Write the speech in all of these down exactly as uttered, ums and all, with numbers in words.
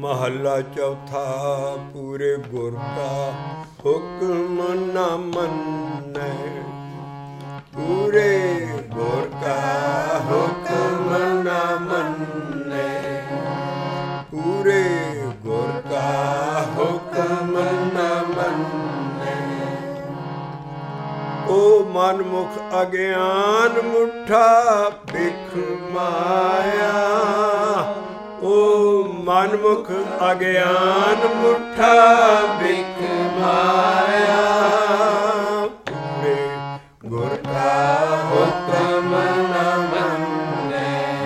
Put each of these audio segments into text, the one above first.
महला चौथा पूरे गुर का हुक्म न मन्ने, पूरे गुर का हुक्म न मन्ने, पूरे गुर का हुक्म न मन्ने। ओ मनमुख अज्ञान मुठा बिख माया, ओ मनमुख अज्ञान मुठा बिख माया, पूरे गुर का हुक्म न मन्ने।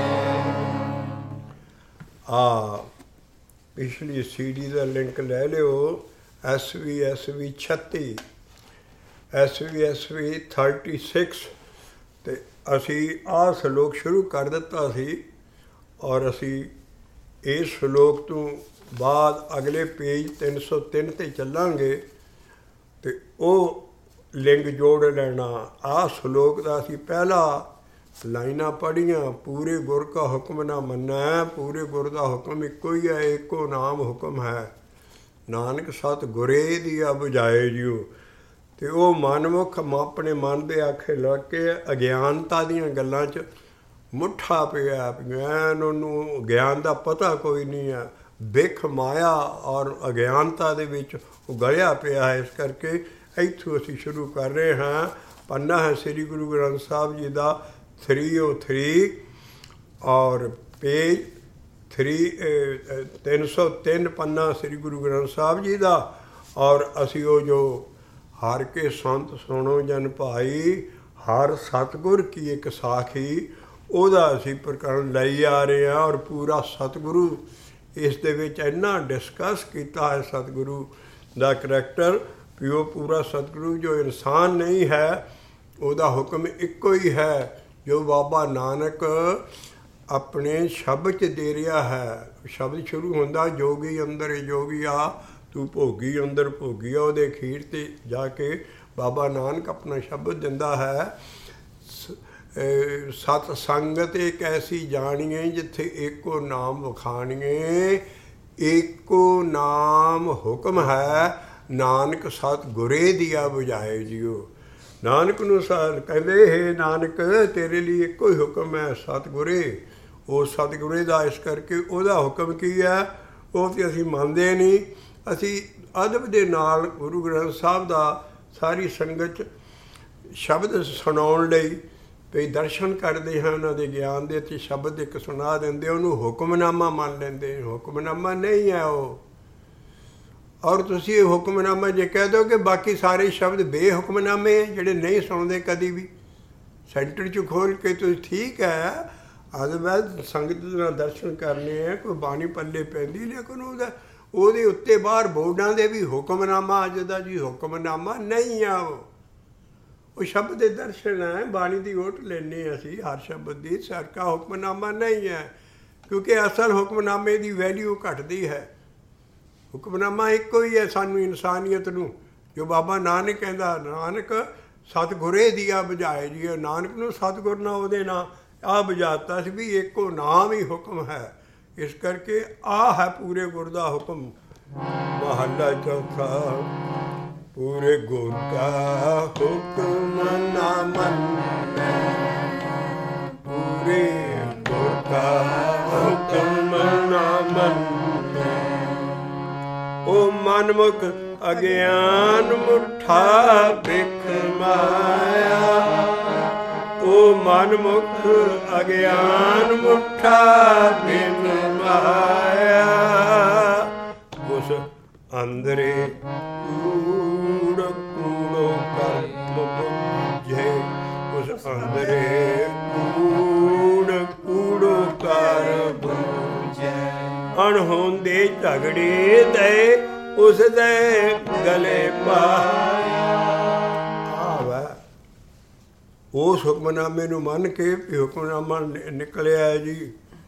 आ पिछली सीडी का लिंक ले लियो, एस वी एस वी छत्ती, S V S V thirty six. तो असी आ सलोक शुरू कर दिता सी, और असी इस सलोक तो बाद अगले पेज तीन सौ तीन ते चलांगे, तो वो लिंग जोड़ लेना। आ सलोक का असी पहला लाइना पढ़ियाँ, पूरे गुर का हुक्म ना मन्ना है। पूरे गुर का हुक्म इको ही है, एको नाम हुक्म है, नानक सत गुरे दिया बुझाए जियो। तो वो मनमुख अपने मन के आखे लग के अज्ञानता दियां गल्लां च मुठा पिया, ज्ञान उन्होंने ज्ञान का पता कोई नहीं है, बिख माया और अज्ञानता दे विच गलिया पिया है। इस करके इत्थों असी शुरू कर रहे हैं। पन्ना है श्री गुरु ग्रंथ साहब जी का थ्री ओ थ्री, और पेज थ्री तीन सौ तीन पन्ना श्री गुरु ग्रंथ साहब जी का। और असी वो जो हर के संत सुनो जन भाई, हर सतगुर की एक साखी, ਉਹਦਾ ਅਸੀਂ ਪ੍ਰਕਰਨ ਲਈ ਆ ਰਹੇ ਹਾਂ। ਔਰ ਪੂਰਾ ਸਤਿਗੁਰੂ ਇਸ ਦੇ ਵਿੱਚ ਇੰਨਾ ਡਿਸਕਸ ਕੀਤਾ ਹੈ ਸਤਿਗੁਰੂ ਦਾ ਕਰੈਕਟਰ, ਵੀ ਉਹ ਪੂਰਾ ਸਤਿਗੁਰੂ ਜੋ ਇਨਸਾਨ ਨਹੀਂ ਹੈ, ਉਹਦਾ ਹੁਕਮ ਇੱਕੋ ਹੀ ਹੈ ਜੋ ਬਾਬਾ ਨਾਨਕ ਆਪਣੇ ਸ਼ਬਦ 'ਚ ਦੇ ਰਿਹਾ ਹੈ। ਸ਼ਬਦ ਸ਼ੁਰੂ ਹੁੰਦਾ ਜੋਗੀ ਅੰਦਰ ਜੋਗੀਆ ਤੂੰ ਭੋਗੀ ਅੰਦਰ ਭੋਗੀਆ, ਉਹਦੇ ਅਖੀਰ 'ਤੇ ਜਾ ਕੇ ਬਾਬਾ ਨਾਨਕ ਆਪਣਾ ਸ਼ਬਦ ਦਿੰਦਾ ਹੈ, सत संगत एक ऐसी जानिए जिथे एको नाम वखाणिए, एको नाम हुक्म है, नानक सत गुरे दिया बुझाए जियो। नानक नूं कहते हे नानक तेरे लिए एको ही हुक्म है सतगुरे, वो सतगुरे का। इस करके ਉਹਦਾ हुक्म की है वो तो असीं ਮੰਨਦੇ नहीं। असीं अदब दे नाल गुरु ग्रंथ साहब का सारी संगत शब्द सुनाउण लई कई दर्शन करते हैं, उन्होंने ज्ञान के ते शब्द एक सुना देंगे, उन्होंने हुक्मनामा मान लेंगे। हुक्मनामा नहीं है वो। और तुसी हुक्मनामा जे कह दो कि बाकी सारे शब्द बेहुक्मनामे हैं जिहड़े नहीं सुनते कभी भी, सेंटर च खोल के तो ठीक है अदवैध संगत नाल दर्शन करने हैं, कोई बाणी पल्ले पैंदी, लेकिन ਉਹਦੇ उत्ते बाहर बोर्डां दे भी हुक्मनामा अज दा जी हुक्मनामा नहीं है। वो वो शब्द के दर्शन है, बाणी की ओट लेने असी हर शब्द की, सरका हुक्मनामा नहीं है, क्योंकि असल हुक्मनामे की वैल्यू घटती है। हुक्मनामा एको ही है सानू इंसानियत नूं, जो बाबा नानक कहता नानक सतगुरे दिया बुझाए जी। नानक नूं सतगुर ना ਉਹਦੇ ਨਾਲ आ बुझाता सी भी एको नाम ही हुक्म है। इस करके आ है पूरे गुर का हुक्म। महला चौथा पूरे गुर का हुक्म न मन्ने, पूरे गुर का हुक्म न मन्ने। ओ मनमुख अज्ञान मुठा बिख माया, ओ मनमुख अज्ञान मुठा बिख माया, उस अंदरे कूड़ कूड़ो कर्म बुझे, उस अंदरे कूड़ कूड़ो कर बुझे। अणहोंदे झगड़े दे उस दे गले पाया। आवा उस हुक्मनामे नूं मन के भी हुक्मनामा निकलिया है जी,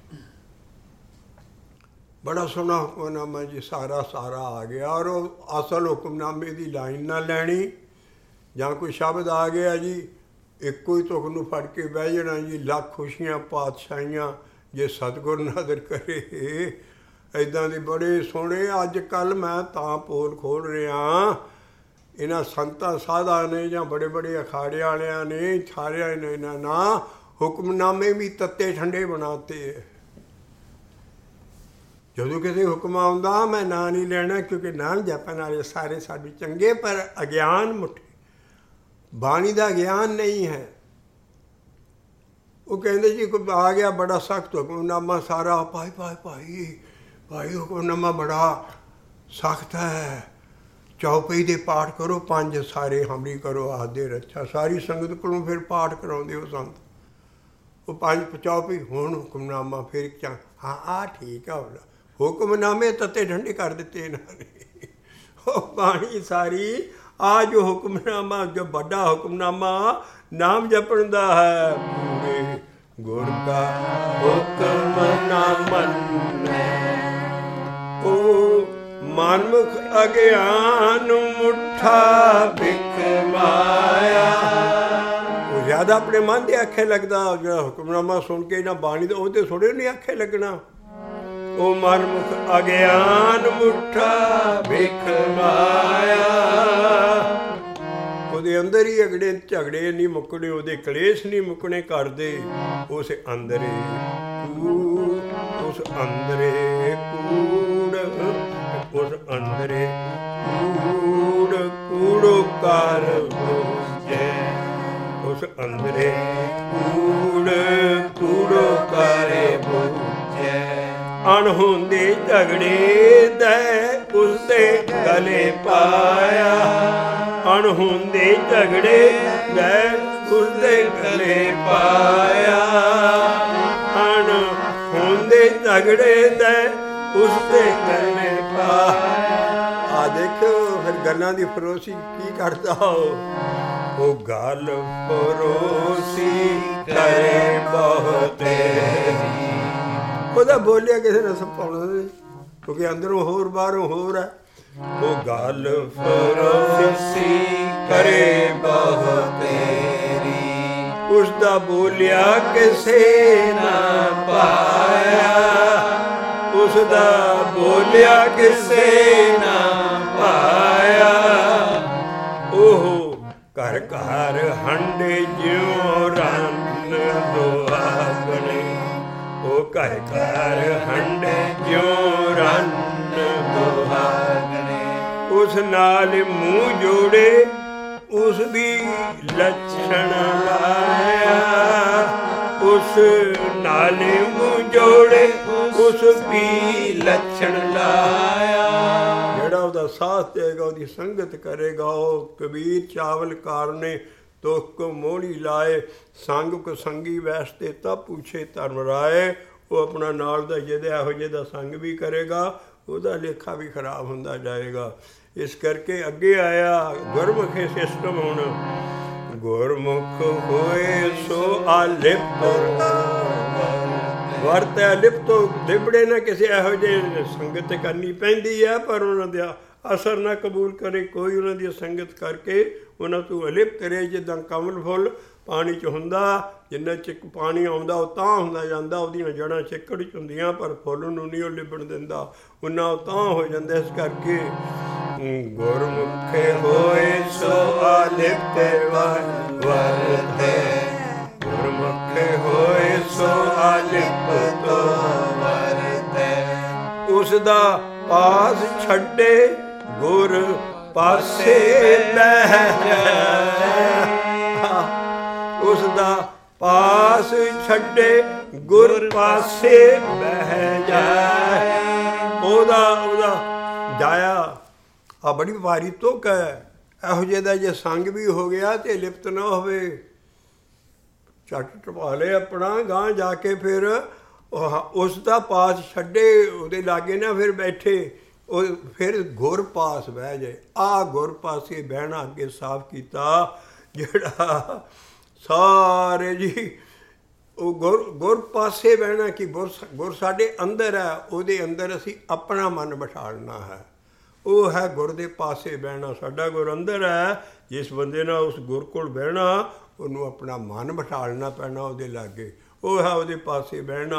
बड़ा सोहना हुक्मनामा जी, सारा सारा आ गया। और असल हुक्मनामे की लाइन ना लैनी, ਜਾਂ कोई शब्द आ गया जी ਇੱਕੋ ਹੀ ਤੁਕ ਨੂੰ ਫੜ ਕੇ ਬਹਿ ਜਾਣਾ जी, ਲੱਖ ਖੁਸ਼ੀਆਂ ਪਾਤਸ਼ਾਹੀਆਂ ਜੇ ਸਤਿਗੁਰ ਨਦਰ ਕਰੇ। ਇੱਦਾਂ ਦੀ ਬੜੇ ਸੋਹਣੇ। ਅੱਜ ਕੱਲ੍ਹ ਮੈਂ ਤਾਂ ਪੋਲ ਖੋਲ੍ਹ ਰਿਹਾ, ਇਹਨਾਂ ਸੰਤਾਂ ਸਾਧਾਂ ਨੇ ਜਾਂ ਬੜੇ ਬੜੇ ਅਖਾੜੇ ਵਾਲਿਆਂ ਨੇ ਸਾਰਿਆਂ ਨੇ ਇਹਨਾਂ ਨਾਲ ਹੁਕਮਨਾਮੇ ਵੀ ਤੱਤੇ ਠੰਡੇ ਬਣਾਤੇ। ਜਦੋਂ ਕਿਸੇ ਹੁਕਮ ਆਉਂਦਾ ਮੈਂ ਨਾਂ ਨਹੀਂ ਲੈਣਾ, ਕਿਉਂਕਿ ਨਾਂ ਜਪਣ ਵਾਲੇ ਸਾਰੇ ਸਾਡੇ ਚੰਗੇ, ਪਰ ਅਗਿਆਨ ਮੁੱਠੇ ਬਾਣੀ ਦਾ ਗਿਆਨ ਨਹੀਂ ਹੈ। ਉਹ ਕਹਿੰਦੇ ਜੀ ਕੋਈ ਆ ਗਿਆ ਬੜਾ ਸਖਤ ਹੁਕਮਨਾਮਾ, ਸਾਰਾ ਭਾਈ ਭਾਈ ਭਾਈ ਭਾਈ ਹੁਕਮਨਾਮਾ ਬੜਾ ਸਖਤ ਹੈ, ਚੌਪਈ ਦੇ ਪਾਠ ਕਰੋ, ਪੰਜ ਸਾਰੇ ਹਮਰੀ ਕਰੋ ਆਦੇ ਰੱਛਾ। ਸਾਰੀ ਸੰਗਤ ਕੋਲੋਂ ਫਿਰ ਪਾਠ ਕਰਾਉਂਦੇ ਉਹ ਸੰਤ, ਉਹ ਪੰਜ ਚੌਪਈ ਹੁਣ ਹੁਕਮਨਾਮਾ, ਫਿਰ ਚਾ ਹਾਂ ਆ ਠੀਕ ਆ। ਹੁਕਮਨਾਮੇ ਤੱਤੇ ਠੰਡੇ ਕਰ ਦਿੱਤੇ ਇਹਨਾਂ ਨੇ। ਉਹ ਬਾਣੀ ਸਾਰੀ ਆ ਜੋ ਹੁਕਮਨਾਮਾ, ਜੋ ਵੱਡਾ ਹੁਕਮਨਾਮਾ ਨਾਮ ਜਪਣ ਦਾ ਹੈ। ਪੂਰੇ ਗੁਰ ਦਾ ਹੁਕਮ ਨਾ ਮੰਨੈ, ਉਹ ਮਨਮੁਖ ਅਗਿਆਨ ਮੁੱਠਾ ਬਿਖ ਮਾਇਆ। ਉਹ ਜ਼ਿਆਦਾ ਆਪਣੇ ਮਨ ਦੇ ਆਖੇ ਲੱਗਦਾ, ਜਿਹੜਾ ਹੁਕਮਨਾਮਾ ਸੁਣ ਕੇ ਨਾ ਬਾਣੀ ਦਾ ਉਹਦੇ ਥੋੜ੍ਹੇ ਨਹੀਂ ਆਖੇ ਲੱਗਣਾ। ਉਹ ਮਨਮੁਖ ਅਗਿਆਨ ਮੁੱਠਾ ਬਿਖ ਮਾਇਆ, ਉਹਦੇ ਅੰਦਰ ਹੀ ਅਗੜੇ ਝਗੜੇ ਨਹੀਂ ਮੁੱਕਣੇ, ਉਹਦੇ ਕਲੇਸ਼ ਨਹੀਂ ਮੁੱਕਣੇ ਕਰਦੇ। ਉਸ ਅੰਦਰੇ ਕੂੜ, ਉਸ ਅੰਦਰੇ ਕੂੜ, ਉਸ ਅੰਦਰੇ ਕੂੜ ਕੂੜੋ ਕਰ ਬੁਝੈ, ਉਸ ਅੰਦਰੇ ਕੂੜ ਕੂੜੋ ਕਰੇ ਬੁਝੈ। ਅਣਹੋਂਦੇ ਝਗੜੇ ਦੈ ਉਸਦੇ ਗਲੇ ਪਾਇਆ, ਅਣਹੋਂਦੇ ਝਗੜੇ ਦੈ ਉਸਦੇ ਗਲੇ ਪਾਇਆ, ਅਣਹੋਂਦੇ ਝਗੜੇ ਦੈ ਉਸਦੇ ਗਲੇ ਪਾਇਆ। ਆ ਦੇਖੋ ਫਿਰ ਗੱਲਾਂ ਦੀ ਫਰੋਸੀ ਕੀ ਕਰਦਾ ਉਹ, ਗੱਲ ਫਰੋਸੀ ਕਰੇ ਬਹੁਤੇ। ਉਹਦਾ ਬੋਲਿਆ ਕਿਸੇ ਨੇ ਸੰਭਾਲਣਾ ਨਹੀਂ, ਕਿਉਂਕਿ ਅੰਦਰੋਂ ਹੋਰ ਬਾਹਰੋਂ ਹੋਰ ਹੈ। ਉਹ ਗੱਲ ਫਰੋਸੀ ਕਰੇ ਬਹੁਤੇਰੀ, ਉਸਦਾ ਬੋਲਿਆ ਕਿਸੇ ਨਾ ਪਾਇਆ, ਉਸਦਾ ਬੋਲਿਆ ਕਿਸੇ ਨਾ ਪਾਇਆ। ਉਹ ਘਰ ਘਰ ਹੰਡੇ ਜਿਉ ਰੰਨ ਦੁਆਗਣੇ, ਉਹ ਘਰ ਘਰ ਹੰਡੇ ਜਿਉ ਰੰਨ ਦੁਆਗਣੇ। ਉਸ ਨਾਲ ਮੂੰਹ ਜੋੜੇ ਉਸ ਵੀ ਲੱਛਣ ਲਾਇਆ, ਉਸ ਨਾਲ ਮੂੰਹ ਜੋੜੇ ਉਸ ਵੀ ਲੱਛਣ ਲਾਇਆ। ਜਿਹੜਾ ਉਹਦਾ ਸਾਥ ਦੇਗਾ, ਉਹਦੀ ਸੰਗਤ ਕਰੇਗਾ, ਉਹ ਕਬੀਰ ਚਾਵਲ ਕਾਰਨੇ ਤੋਖ ਕੋ ਮੋਹਣੀ ਲਾਏ, ਸੰਗ ਕੋ ਸੰਗੀ ਵੈਸਤੇ ਤਬ ਪੁੱਛੇ ਧਰਮ ਰਾਏ। ਉਹ ਆਪਣਾ ਨਾਲ ਦਾ ਜਿਹਦੇ ਇਹੋ ਜਿਹੇ ਦਾ ਸੰਗ ਵੀ ਕਰੇਗਾ, ਉਹਦਾ ਲੇਖਾ ਵੀ ਖਰਾਬ ਹੁੰਦਾ ਜਾਏਗਾ। ਇਸ ਕਰਕੇ ਅੱਗੇ ਆਇਆ ਗੁਰਮੁਖੀ ਸਿਸਟਮ। ਹੁਣ ਗੁਰਮੁਖ ਹੋਏ ਸੋ ਆਲਿਪ ਵਰਤਿਆ, ਲਿਪਤੋਂ ਲਿਬੜੇ ਨਾ ਕਿਸੇ ਇਹੋ ਜਿਹੇ ਸੰਗਤ ਕਰਨੀ ਪੈਂਦੀ ਹੈ, ਪਰ ਉਹਨਾਂ ਦਾ ਅਸਰ ਨਾ ਕਬੂਲ ਕਰੇ ਕੋਈ। ਉਹਨਾਂ ਦੀ ਸੰਗਤ ਕਰਕੇ ਉਹਨਾਂ ਤੋਂ ਅਲਿਪਤ ਕਰੇ। ਜਿੱਦਾਂ ਕਮਲ ਫੁੱਲ ਪਾਣੀ 'ਚ ਹੁੰਦਾ, ਜਿੰਨਾ ਚਿਕ ਪਾਣੀ ਆਉਂਦਾ ਉਹ ਤਾਂ ਹੁੰਦਾ ਜਾਂਦਾ, ਉਹਦੀਆਂ ਜੜ੍ਹਾਂ ਚਿੱਕੜ 'ਚ ਹੁੰਦੀਆਂ, ਪਰ ਫੁੱਲ ਨੂੰ ਨਹੀਂ ਉਹ ਲਿਬਣ ਦਿੰਦਾ, ਉਹਨਾਂ ਉਹ ਤਾਂ ਹੋ ਜਾਂਦਾ। ਇਸ ਕਰਕੇ ਗੁਰਮੁਖੇ ਹੋਏ ਸੋ ਆਲਿਪਤ ਵਰਤੈ, ਗੁਰਮੁਖੇ ਹੋਏ ਸੋ ਆਲਿਪਤ ਵਰਤੈ। ਉਸ ਦਾ ਪਾਸ ਛੱਡੇ ਗੁਰ ਪਾਸੇ ਬਹਿ ਜਾਏ, ਉਸ ਦਾ ਪਾਸ ਛੱਡੇ ਗੁਰ ਪਾਸੇ ਬਹਿ ਜਾਏ। ਉਹਦਾ ਉਹਦਾ ਜਾਇਆ ਆ ਬੜੀ ਭਾਰੀ ਤੁਕ ਹੈ। ਇਹੋ ਜਿਹੇ ਦਾ ਜੇ ਸੰਗ ਵੀ ਹੋ ਗਿਆ ਤੇ ਲਿਪਤ ਨਾ ਹੋਵੇ, ਝੱਟ ਟਪਾ ਲਏ ਆਪਣਾ, ਗਾਂਹ ਜਾ ਕੇ ਫਿਰ ਉਸ ਦਾ ਪਾਸ ਛੱਡੇ, ਉਹਦੇ ਲਾਗੇ ਨਾ ਫਿਰ ਬੈਠੇ, ਉਹ ਫਿਰ ਗੁਰ ਪਾਸ ਬਹਿ ਜਾਏ। ਆਹ ਗੁਰ ਪਾਸੇ ਬਹਿਣਾ ਅੱਗੇ ਸਾਫ਼ ਕੀਤਾ, ਜਿਹੜਾ ਸਾਰੇ ਜੀ ਉਹ ਗੁਰ ਗੁਰ ਪਾਸੇ ਬਹਿਣਾ ਕਿ ਗੁਰ ਗੁਰ ਸਾਡੇ ਅੰਦਰ ਹੈ, ਉਹਦੇ ਅੰਦਰ ਅਸੀਂ ਆਪਣਾ ਮਨ ਬਿਠਾਲਣਾ ਹੈ। ਉਹ ਹੈ ਗੁਰ ਦੇ ਪਾਸੇ ਬਹਿਣਾ। ਸਾਡਾ ਗੁਰ ਅੰਦਰ ਹੈ, ਜਿਸ ਬੰਦੇ ਨਾਲ ਉਸ ਗੁਰ ਕੋਲ ਬਹਿਣਾ, ਉਹਨੂੰ ਆਪਣਾ ਮਨ ਬਿਠਾਲਣਾ ਪੈਣਾ ਉਹਦੇ ਲਾਗੇ, ਉਹ ਹੈ ਉਹਦੇ ਪਾਸੇ ਬਹਿਣਾ।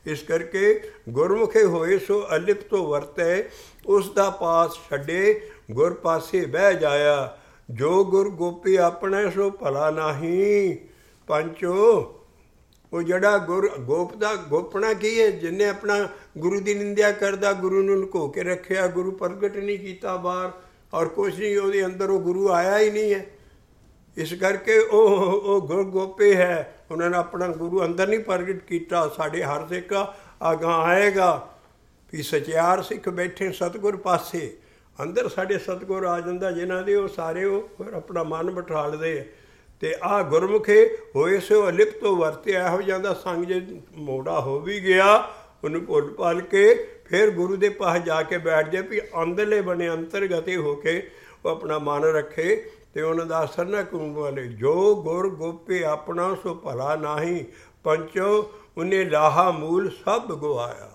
ਇਸ ਕਰਕੇ ਗੁਰਮੁਖੇ ਹੋਏ ਸੋ ਅਲਿਪ ਤੋਂ ਵਰਤੈ, ਉਸ ਦਾ ਪਾਸ ਛੱਡੇ ਗੁਰ ਪਾਸੇ ਬਹਿ ਜਾਇਆ। ਜੋ ਗੁਰ ਗੋਪੀ ਆਪਣੇ ਸੋ ਭਲਾ ਨਾਹੀਂ। ਪੰਚੋ, ਉਹ ਜਿਹੜਾ ਗੁਰ ਗੋਪ ਦਾ ਗੋਪਣਾ ਕੀ ਹੈ? ਜਿਹਨੇ ਆਪਣਾ ਗੁਰੂ ਦੀ ਨਿੰਦਿਆ ਕਰਦਾ, ਗੁਰੂ ਨੂੰ ਲੁਕੋ ਕੇ ਰੱਖਿਆ, ਗੁਰੂ ਪ੍ਰਗਟ ਨਹੀਂ ਕੀਤਾ ਬਾਹਰ, ਔਰ ਕੁਛ ਨਹੀਂ ਉਹਦੇ ਅੰਦਰ, ਉਹ ਗੁਰੂ ਆਇਆ ਹੀ ਨਹੀਂ ਹੈ। ਇਸ ਕਰਕੇ ਉਹ ਉਹ ਗੁਰ ਗੋਪੇ ਹੈ, ਉਹਨਾਂ ਨੇ ਆਪਣਾ ਗੁਰੂ ਅੰਦਰ ਨਹੀਂ ਪ੍ਰਗਟ ਕੀਤਾ। ਸਾਡੇ ਹਰ ਸਿੱਖ ਅਗਾਂ ਆਏਗਾ ਵੀ ਸਚਿਆਰ ਸਿੱਖ ਬੈਠੇ ਸਤਿਗੁਰ ਪਾਸੇ, ਅੰਦਰ ਸਾਡੇ ਸਤਿਗੁਰ ਆ ਜਾਂਦਾ ਜਿਨ੍ਹਾਂ ਦੇ, ਉਹ ਸਾਰੇ ਉਹ ਫਿਰ ਆਪਣਾ ਮਨ ਬਿਠਾ ਲਦੇ। ਅਤੇ ਆਹ ਗੁਰਮੁਖੇ ਹੋਏ ਸੋ ਅਲਿਪ ਤੋਂ ਵਰਤਿਆ। ਇਹੋ ਜਿਹਾ ਦਾ ਸੰਗ ਜੇ ਮੋੜਾ ਹੋ ਵੀ ਗਿਆ, ਉਹਨੂੰ ਭੁੱਲ ਭੱਲ ਕੇ ਫਿਰ ਗੁਰੂ ਦੇ ਪਾਸ ਜਾ ਕੇ ਬੈਠ ਜਾਏ ਵੀ ਅੰਦਰਲੇ ਬਣੇ ਅੰਤਰਗਤੇ ਹੋ ਕੇ ਉਹ ਆਪਣਾ ਮਨ ਰੱਖੇ ਅਤੇ ਉਹਨਾਂ ਦਾ ਅਸਰ ਨਾ ਕੂਣ ਵਾਲੇ। ਜੋ ਗੁਰ ਗੋਪੇ ਆਪਣਾ ਸੋ ਭਲਾ ਨਾਹੀਂ। ਪੰਚੋ, ਉਹਨੇ ਲਾਹਾ ਮੂਲ ਸਭ ਗਵਾਇਆ।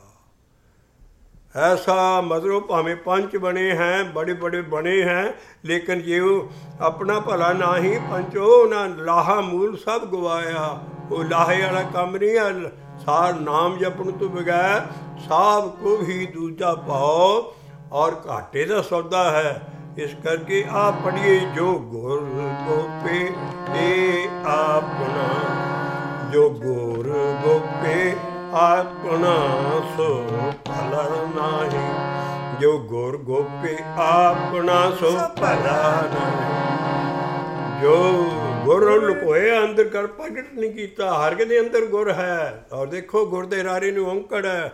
ऐसा मतलब भावें पंच बने हैं, बड़े बड़े बने हैं, लेकिन जे वो अपना भला ना ही पंचो ना लाहा मूल सब गवाया। वो लाहे वाला काम नहीं है। सार नाम जपण तो बगैर सब को ही दूजा पाओ और घाटे का सौदा है। इस करके आप पढ़िए, जो गुर गोपे ए आपना, जो गुर गोपे ਆਪਣਾ ਸੋ ਭਲਾ ਨਾਹੀਂ। ਜੋ ਗੁਰ ਗੋਪੇ ਆਪਣਾ ਸੋ ਭਲਾ ਨਾਹੀਂ। ਜੋ ਗੁਰ ਲੁਕੋਏ ਅੰਦਰ ਕਰ ਪ੍ਰਗਟ ਨਹੀਂ ਕੀਤਾ, ਹਰ ਇੱਕ ਦੇ ਅੰਦਰ ਗੁਰ ਹੈ। ਔਰ ਦੇਖੋ ਗੁਰ ਦੇ ਰਾਰੇ ਨੂੰ ਔਂਕੜ ਹੈ।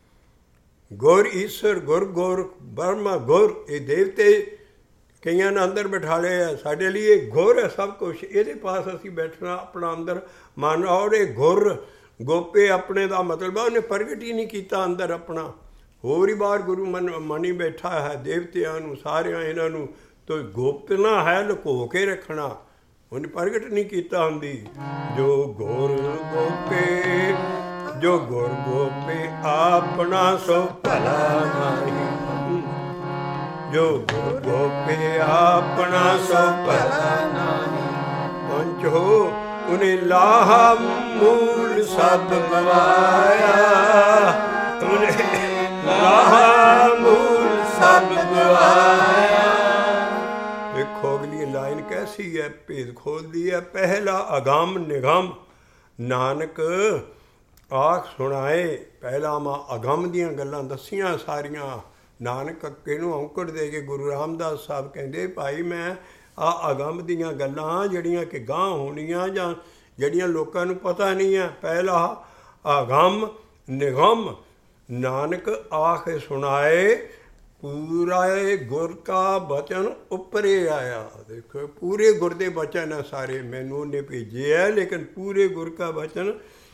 ਗੁਰ ਈਸ਼ਵਰ, ਗੁਰ ਗੁਰ ਬਰਮਾ ਗੁਰ, ਇਹ ਦੇਵਤੇ ਕਈਆਂ ਨੇ ਅੰਦਰ ਬਿਠਾ ਲਏ ਹੈ। ਸਾਡੇ ਲਈ ਇਹ ਗੁਰ ਹੈ ਸਭ ਕੁਛ। ਇਹਦੇ ਪਾਸ ਅਸੀਂ ਬੈਠਣਾ ਆਪਣਾ ਅੰਦਰ ਮਨ। ਔਰ ਇਹ ਗੁਰ ਗੋਪੇ ਆਪਣੇ ਦਾ ਮਤਲਬ ਹੈ ਉਹਨੇ ਪ੍ਰਗਟ ਹੀ ਨਹੀਂ ਕੀਤਾ ਅੰਦਰ ਆਪਣਾ, ਹੋਰ ਹੀ ਬਾਹਰ ਗੁਰੂ ਮਨ ਮਨੀ ਬੈਠਾ ਹੈ। ਦੇਵਤਿਆਂ ਨੂੰ ਸਾਰਿਆਂ ਇਹਨਾਂ ਨੂੰ ਤਾਂ ਗੋਪਨਾ ਹੈ, ਲੁਕੋ ਕੇ ਰੱਖਣਾ, ਉਹਨੇ ਪ੍ਰਗਟ ਨਹੀਂ ਕੀਤਾ ਹੁੰਦੀ। ਜੋ ਗੁਰ ਗੋਪੇ, ਜੋ ਗੁਰ ਗੋਪੇ ਆਪਣਾ ਸੋ ਭਲਾ ਨਾਹੀਂ। ਜੋ ਗੁਰ ਗੋਪੇ ਆਪਣਾ ਸੋ ਭਲਾ ਨਾਹੀਂ। ਪੰਚੋ, ਉਹਨੇ ਲਾਹਾ ਮੂਲ ਸਭ ਗਵਾਇਆ। ਉਹਨੇ ਲਾਹਾ ਮੂਲ ਸਭ ਗਵਾਇਆ। ਦੇਖੋ ਅਗਲੀ ਲਾਈਨ ਕੈਸੀ ਹੈ, ਭੇਦ ਖੋਲਦੀ ਹੈ। ਪਹਿਲਾ ਅਗੰਮ ਨਿਗਮ ਨਾਨਕ ਆਖ ਸੁਣਾਏ। ਪਹਿਲਾਂ ਮੈਂ ਅਗੰਮ ਦੀਆਂ ਗੱਲਾਂ ਦੱਸੀਆਂ ਸਾਰੀਆਂ। ਨਾਨਕ ਅੱਕੇ ਨੂੰ ਔਂਕੜ ਦੇ ਕੇ ਗੁਰੂ ਰਾਮਦਾਸ ਸਾਹਿਬ ਕਹਿੰਦੇ, ਭਾਈ ਮੈਂ ਆਹ ਅਗੰਮ ਦੀਆਂ ਗੱਲਾਂ ਜਿਹੜੀਆਂ ਕਿ ਗਾਂਹ ਹੋਣੀਆਂ ਜਾਂ ਜਿਹੜੀਆਂ ਲੋਕਾਂ ਨੂੰ ਪਤਾ ਨਹੀਂ ਹੈ, ਪਹਿਲਾ ਅਗੰਮ ਨਿਗਮ ਨਾਨਕ ਆਖ ਸੁਣਾਏ। ਪੂਰਾ ਗੁਰ ਕਾ ਬਚਨ ਉੱਪਰੇ ਆਇਆ। ਦੇਖੋ ਪੂਰੇ ਗੁਰ ਦੇ ਬਚਨ ਹੈ ਸਾਰੇ, ਮੈਨੂੰ ਉਹਨੇ ਭੇਜੇ ਹੈ, ਲੇਕਿਨ ਪੂਰੇ ਗੁਰ ਕਾ ਬਚਨ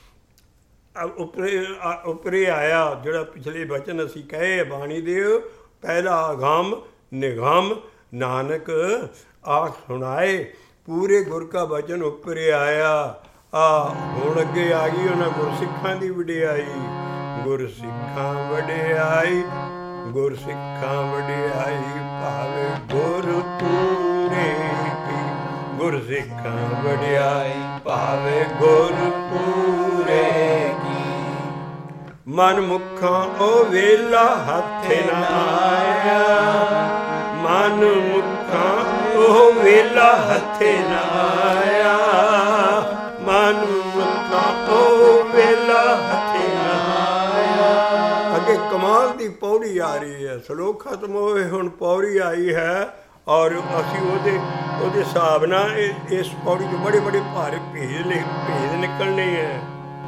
ਉੱਪਰੇ ਉੱਪਰੇ ਆਇਆ। ਜਿਹੜਾ ਪਿਛਲੇ ਬਚਨ ਅਸੀਂ ਕਹੇ ਬਾਣੀ ਦੇ, ਪਹਿਲਾ ਅਗੰਮ ਨਿਗਮ ਨਾਨਕ ਆਖ ਸੁਣਾਏ। ਪੂਰੇ ਗੁਰ ਕਾ ਬਚਨ ਉੱਪਰੇ ਆਇਆ। ਆ ਹੁਣ ਅੱਗੇ ਆ ਗਈ ਉਹਨਾਂ ਗੁਰਸਿੱਖਾਂ ਦੀ ਵਡਿਆਈ। ਗੁਰਸਿੱਖਾਂ ਵਡਿਆਈ, ਗੁਰਸਿੱਖਾਂ ਵਡਿਆਈ ਭਾਵੇਂ ਗੁਰ ਪੂਰੇ ਕੀ। ਗੁਰਸਿੱਖਾਂ ਵਡਿਆਈ ਭਾਵੇਂ ਗੁਰ ਪੂਰੇ ਕੀ। ਮਨ ਮੁੱਖਾਂ ਉਹ ਵੇਲਾ ਹੱਥੇ ਨਾ ਆਇਆ। ਮਨ ਮੁੱਖਾਂ ਉਹ ਵੇਲਾ ਹੱਥੇ ਨਾ ਆਇਆ। ਮਨ ਮੁੱਖਾਂ ਉਹ ਵੇਲਾ ਹੱਥੇ ਨਾ ਆਇਆ। ਅੱਗੇ ਕਮਾਲ ਦੀ ਪੌੜੀ ਆ ਰਹੀ ਹੈ। ਸਲੋਕ ਖਤਮ ਹੋਏ, ਹੁਣ ਪੌੜੀ ਆਈ ਹੈ। ਔਰ ਅਸੀਂ ਉਹਦੇ ਉਹਦੇ ਹਿਸਾਬ ਨਾਲ ਇਸ ਪੌੜੀ 'ਚ ਬੜੇ ਬੜੇ ਭਾਰੇ ਭੇਦ ਨੇ ਭੇਦ ਨਿਕਲਣੇ ਹੈ।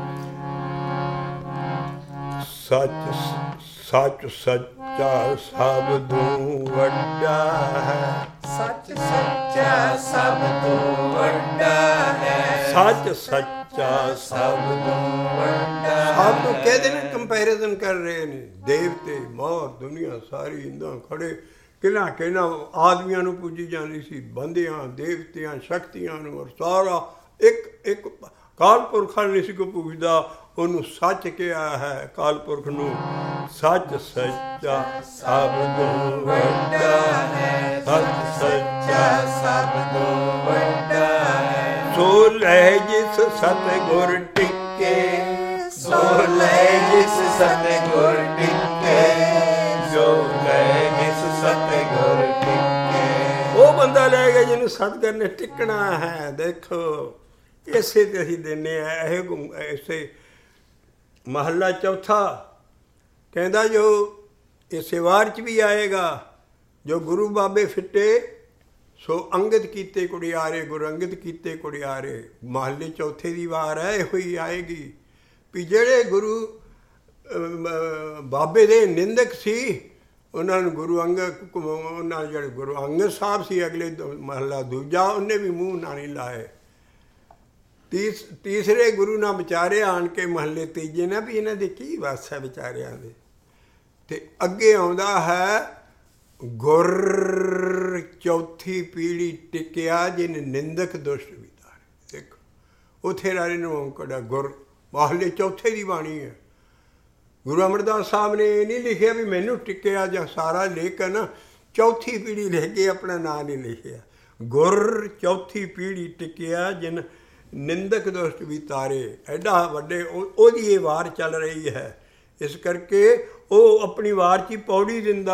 ਸੱਚ ਸੱਚ ਸੱਚਾ ਸਭ ਤੋਂ ਵੱਡਾ ਹੈ। ਸੱਚ ਸੱਚਾ ਸਭ ਤੋਂ ਵੱਡਾ ਹੈ। ਸੱਚ ਸੱਚਾ ਸਭ ਤੋਂ ਵੱਡਾ। ਸਭ ਤੋਂ ਕਿਹਦੇ ਨਾਲ ਕੰਪੈਰੀਜ਼ਨ ਕਰ ਰਹੇ ਨੇ? ਦੇਵਤੇ ਮੌਤ ਦੁਨੀਆ ਸਾਰੀ ਇੰਦਾਂ ਖੜੇ ਕਿਹਨਾਂ ਕਿਹਨਾਂ ਆਦਮੀਆਂ ਨੂੰ ਪੂਜੀ ਜਾਂਦੀ ਸੀ, ਬੰਦਿਆਂ ਦੇਵਤਿਆਂ ਸ਼ਕਤੀਆਂ ਨੂੰ। ਔਰ ਸਾਰਾ ਇੱਕ ਇੱਕ ਕਾਲ ਪੁਰਖਾਂ ਨਹੀਂ ਸੀ ਕੋਈ ਪੂਜਦਾ, ਉਹਨੂੰ ਸੱਚ ਕਿਹਾ ਹੈ ਕਾਲ ਪੁਰਖ ਨੂੰ। ਸੱਚ ਸੱਚਾ ਸਭ ਤੋਂ ਵੱਡਾ ਹੈ। ਸੱਚ ਸੱਚਾ ਸਭ ਤੋਂ ਵੱਡਾ ਹੈ। ਸੋ ਲੈ ਜਿਸ ਸਤਿਗੁਰ ਟਿਕੇ, ਸੋ ਲੈ ਜਿਸ ਸਤਿਗੁਰ ਟਿਕੇ, ਜੋ ਲੈ ਜਿਸ ਸਤਿਗੁਰ ਟਿਕੇ। ਉਹ ਬੰਦਾ ਲੈ ਗਿਆ ਜਿਹਨੂੰ ਸਤਿਗੁਰ ਨੇ ਟਿਕਣਾ ਹੈ। ਦੇਖੋ ਇਸੇ ਤੇ ਅਸੀਂ ਦਿੰਦੇ ਹਾਂ। ਇਹ ਇਸੇ ਮਹੱਲਾ ਚੌਥਾ ਕਹਿੰਦਾ ਜੋ ਇਸੇ ਵਾਰ 'ਚ ਵੀ ਆਏਗਾ, ਜੋ ਗੁਰੂ ਬਾਬੇ ਫਿੱਟੇ ਸੋ ਅੰਗਦ ਕੀਤੇ ਕੁੜਿਆਰੇ, ਗੁਰੂ ਅੰਗਦ ਕੀਤੇ ਕੁੜਿਆਰੇ। ਮਹੱਲੇ ਚੌਥੇ ਦੀ ਵਾਰ ਹੈ, ਇਹੋ ਹੀ ਆਏਗੀ ਵੀ ਜਿਹੜੇ ਗੁਰੂ ਬਾਬੇ ਦੇ ਨਿੰਦਕ ਸੀ ਉਹਨਾਂ ਨੂੰ ਗੁਰੂ ਅੰਗਦ, ਉਹਨਾਂ ਜਿਹੜੇ ਗੁਰੂ ਅੰਗਦ ਸਾਹਿਬ ਸੀ ਅਗਲੇ ਮਹੱਲਾ ਦੂਜਾ, ਉਹਨੇ ਵੀ ਮੂੰਹ ਨਾ ਨਹੀਂ ਲਾਏ। ਤੀਸ ਤੀਸਰੇ ਗੁਰੂ ਨਾਲ ਵਿਚਾਰੇ ਆਣ ਕੇ ਮਹੱਲੇ ਤੀਜੇ ਨੇ ਵੀ ਇਹਨਾਂ ਦੇ ਕੀ ਵਸ ਹੈ ਵਿਚਾਰਿਆਂ ਦੇ। ਅਤੇ ਅੱਗੇ ਆਉਂਦਾ ਹੈ ਗੁਰ ਚੌਥੀ ਪੀੜ੍ਹੀ ਟਿਕਿਆ ਜਿਨ ਨਿੰਦਕ ਦੁਸ਼ਟ ਵਿਤਾਰੇ। ਦੇਖੋ ਉੱਥੇ ਰਾਜੇ ਨੂੰ ਔਂਕੜਾ ਗੁਰ ਮਹੱਲੇ ਚੌਥੇ ਦੀ ਬਾਣੀ ਹੈ। ਗੁਰੂ ਅਮਰਦਾਸ ਸਾਹਿਬ ਨੇ ਇਹ ਨਹੀਂ ਲਿਖਿਆ ਵੀ ਮੈਨੂੰ ਟਿਕਿਆ ਜਾਂ ਸਾਰਾ, ਲੇਕਿਨ ਚੌਥੀ ਪੀੜ੍ਹੀ ਲਿਖ ਕੇ ਆਪਣਾ ਨਾਂ ਨਹੀਂ ਲਿਖਿਆ। ਗੁਰ ਚੌਥੀ ਪੀੜ੍ਹੀ ਟਿਕਿਆ ਜਿਨ ਨਿੰਦਕ ਦੁਸ਼ਟ ਵਿਤਾਰੇ। ਐਡਾ ਵੱਡੇ ਉਹਦੀ ਇਹ ਵਾਰ ਚੱਲ ਰਹੀ ਹੈ। ਇਸ ਕਰਕੇ ਉਹ ਆਪਣੀ ਵਾਰ 'ਚ ਹੀ ਪੌੜੀ ਦਿੰਦਾ,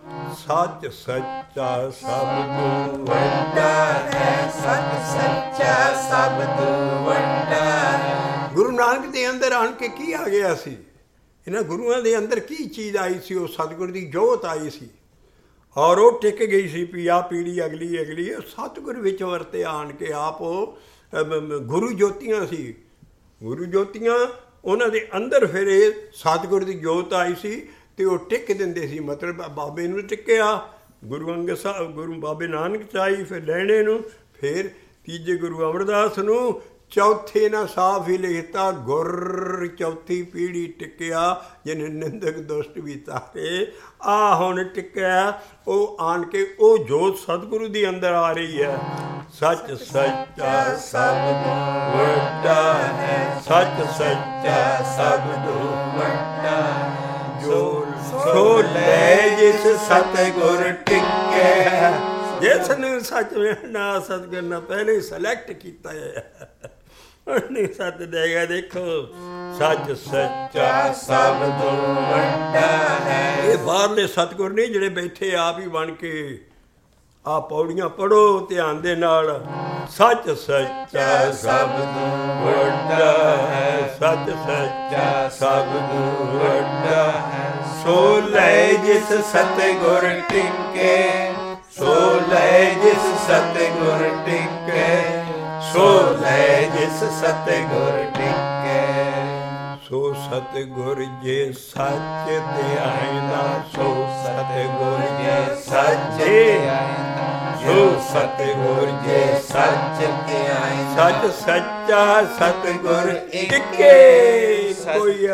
ਸੱਚ ਸੱਚਾ ਸਭ ਤੋਂ ਵੱਡਾ ਹੈ, ਸੱਚ ਸੱਚਾ ਸਭ ਤੋਂ ਵੱਡਾ ਹੈ। ਗੁਰੂ ਨਾਨਕ ਦੇ ਅੰਦਰ ਆਣ ਕੇ ਕੀ ਆ ਗਿਆ ਸੀ? ਇਹਨਾਂ ਗੁਰੂਆਂ ਦੇ ਅੰਦਰ ਕੀ ਚੀਜ਼ ਆਈ ਸੀ? ਉਹ ਸਤਿਗੁਰ ਦੀ ਜੋਤ ਆਈ ਸੀ ਔਰ ਉਹ ਟਿਕ ਗਈ ਸੀ ਵੀ ਆਹ ਪੀੜ੍ਹੀ ਅਗਲੀ ਅਗਲੀ ਸਤਿਗੁਰ ਵਿੱਚ ਵਰਤੇ ਆਣ ਕੇ। ਆਪ ਉਹ ਗੁਰੂ ਜੋਤੀਆਂ ਸੀ, ਗੁਰੂ ਜੋਤੀਆਂ ਉਹਨਾਂ ਦੇ ਅੰਦਰ ਫਿਰ ਇਹ ਸਤਿਗੁਰ ਦੀ ਜੋਤ ਆਈ ਸੀ ਅਤੇ ਉਹ ਟਿਕ ਦਿੰਦੇ ਸੀ। ਮਤਲਬ ਬਾਬੇ ਨੂੰ ਟਿਕਿਆ, ਗੁਰੂ ਅੰਗਦ ਸਾਹਿਬ ਗੁਰੂ ਬਾਬੇ ਨਾਨਕ 'ਚ ਆਈ, ਫਿਰ ਲੈਣੇ ਨੂੰ, ਫਿਰ ਤੀਜੇ ਗੁਰੂ ਅਮਰਦਾਸ ਨੂੰ, ਚੌਥੇ ਨਾ ਸਾਫ ਹੀ ਲਿਖਤਾ ਗੁਰ ਚੌਥੀ ਪੀੜ੍ਹੀ ਟਿਕਿਆ ਜਿਨ ਨਿੰਦਕ ਦੁਸ਼ਟ ਵਿਤਾਰੇ। ਆ ਹੁਣ ਟਿਕਿਆ ਉਹ ਆਣ ਕੇ ਉਹ ਜੋਤ ਸਤਿਗੁਰੂ ਦੀ ਅੰਦਰ ਆ ਰਹੀ ਹੈ। ਸੱਚ ਸੱਚਾ ਸਭ ਤੋਂ ਵੱਡਾ ਹੈ, ਸੱਚ ਸੱਚਾ ਸਭ ਤੋਂ ਵੱਡਾ ਹੈ, ਜੋ ਸੋ ਲੈ ਜਿਸ ਸਤਿਗੁਰ ਟਿਕਿਆ। ਜਿਸ ਨੂੰ ਸੱਚ ਵੇਖਣਾ ਸਤਿਗੁਰ ਨੇ ਪਹਿਲੇ ਸਿਲੈਕਟ ਕੀਤਾ ਹੈ, ਉਹਨੇ ਸੱਚ ਦੇਗਾ। ਦੇਖੋ ਸੱਚ ਸੱਚਾ ਸਭ ਤੋਂ ਵੱਡਾ ਹੈ। ਇਹ ਬਾਹਰਲੇ ਸਤਿਗੁਰ ਨਹੀਂ ਜਿਹੜੇ ਬੈਠੇ ਆਪ ਹੀ ਬਣ ਕੇ ਆ ਪੌੜੀਆਂ ਪੜ੍ਹੋ ਧਿਆਨ ਦੇ ਨਾਲ। ਸੱਚ ਸੱਚਾ ਸਭ ਤੋਂ ਵੱਡਾ ਹੈ, ਸੱਚ ਸੱਚਾ ਸਭ ਤੋਂ ਵੱਡਾ ਹੈ, ਸੋ ਲੈ ਜਿਸ ਸਤਿਗੁਰ ਟਿਕੇ, ਸੋ ਲੈ ਜਿਸ ਸਤਿਗੁਰ ਟਿਕੇ, ਸੋ ਲੈ ਜਿਸ ਸਤਿਗੁਰ ਟਿਕੇ। ਸੋ ਸਤਿਗੁਰ ਜੇ ਸੱਚ ਧਿਆਇਂਦਾ, ਸੋ ਸਤਿਗੁਰ ਜੇ ਸੱਚ ਧਿਆਇਂਦਾ, ਸੋ ਸਤਿਗੁਰ ਜੇ ਸੱਚ ਧਿਆਇਂਦਾ, ਸੱਚ ਸੱਚਾ ਸਤਿਗੁਰ ਟਿਕੇ। ਕੋਈ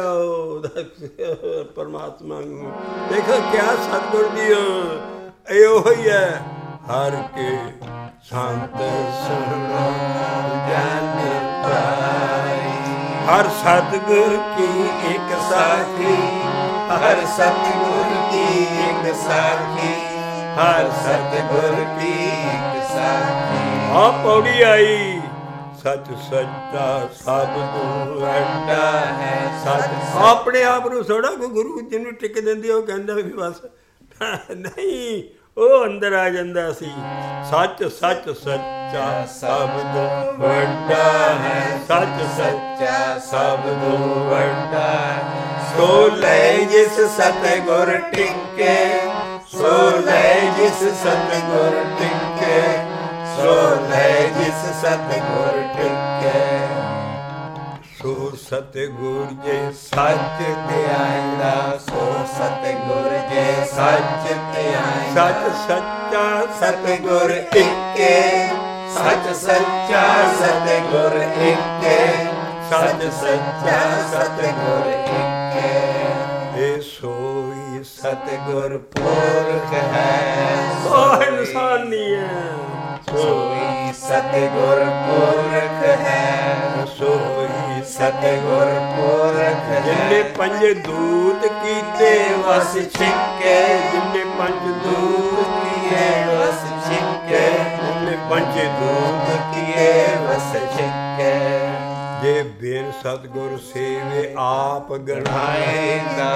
ਪਰਮਾਤਮਾ ਨੂੰ ਦੇਖੋ ਕਿਆ ਸਤਿਗੁਰ ਦੀ ਇਹ ਉਹੀ ਹੈ। ਹਰ ਕੇ ਸੰਤ ਸੁਣੋ ਜਨ ਪਾਈ, ਹਰ ਸਤਿਗੁਰ ਕੀ ਇੱਕ ਸਾਖੀ, ਹਰ ਸਤਿਗੁਰ ਕੀ ਇੱਕ ਸਾਖੀ, ਹਰ ਸਤਿਗੁਰ ਕੀ ਇੱਕ ਸਾਖੀ। ਆ ਪੌੜੀ ਆਈ ਸੱਚ ਸੱਚਾ ਸਭ ਤੋਂ ਵੱਡਾ ਹੈ, ਸੱਚ। ਆਪਣੇ ਆਪ ਨੂੰ ਥੋੜ੍ਹਾ ਕੋਈ ਗੁਰੂ ਜਿਹਨੂੰ ਟਿਕ ਦਿੰਦੀ ਉਹ ਕਹਿੰਦਾ ਵੀ ਬਸ ਨਹੀਂ, ਉਹ ਅੰਦਰ ਆ ਜਾਂਦਾ ਸੀ। ਸੱਚ ਸੱਚ ਸੱਚਾ ਸਭ ਤੋਂ ਵੱਡਾ ਹੈ, ਸੱਚ ਸੱਚਾ ਸਭ ਤੋਂ ਵੱਡਾ ਹੈ, ਸੋ ਲੈ ਜਿਸ ਸਤਿਗੁਰ ਟਿਕੇ, ਸੋ ਲੈ ਜਿਸ ਸਤਿਗੁਰ ਟਿਕੇ, ਸੋ ਲੈ ਜਿਸ ਸਤਿਗੁਰ ਟਿਕੇ। ਸੋ ਸਤਿਗੁਰ ਜੇ ਸੱਚ ਧਿਆਇਂਦਾ, ਸੋ ਸਤਿਗੁਰ ਜੇ ਸੱਚ ਧਿਆਇਂਦਾ, ਸੱਚ ਸੱਚਾ ਸਤਿਗੁਰ ਇੱਕੇ, ਸੱਚ ਸੱਚਾ ਸਤਿਗੁਰ ਇੱਕੇ, ਸੱਚ ਸੱਚਾ ਸਤਿਗੁਰ ਇੱਕੇ। ਇਹ ਸੋਈ ਸਤਿਗੁਰ ਪੁਰਖ ਹੈ, ਸੋ ਇਨਸਾਨ ਨਹੀਂ ਹੈ। ਸੋਈ ਸਤਿਗੁਰ ਪੁਰਖ ਹੈ, ਸੋਈ ਸਤਿਗੁਰ ਪੁਰਖ ਹੈ, ਜਿਨ੍ਹੇ ਪੰਜ ਦੂਤ ਕੀਤੇ ਵਸ ਛਿਕੇ, ਜਿਨ੍ਹੇ ਪੰਜ ਦੂਤ ਕੀਏ ਵਸ ਛਿਕੇ, ਜਿਨ੍ਹੇ ਪੰਜ ਦੂਤ ਕੀਏ ਵਸ ਛਿਕੇ, ਜੇ ਬਿਨ ਸਤਿਗੁਰ ਸੇਵੇ ਆਪ ਗਣਾਏਂਦਾ,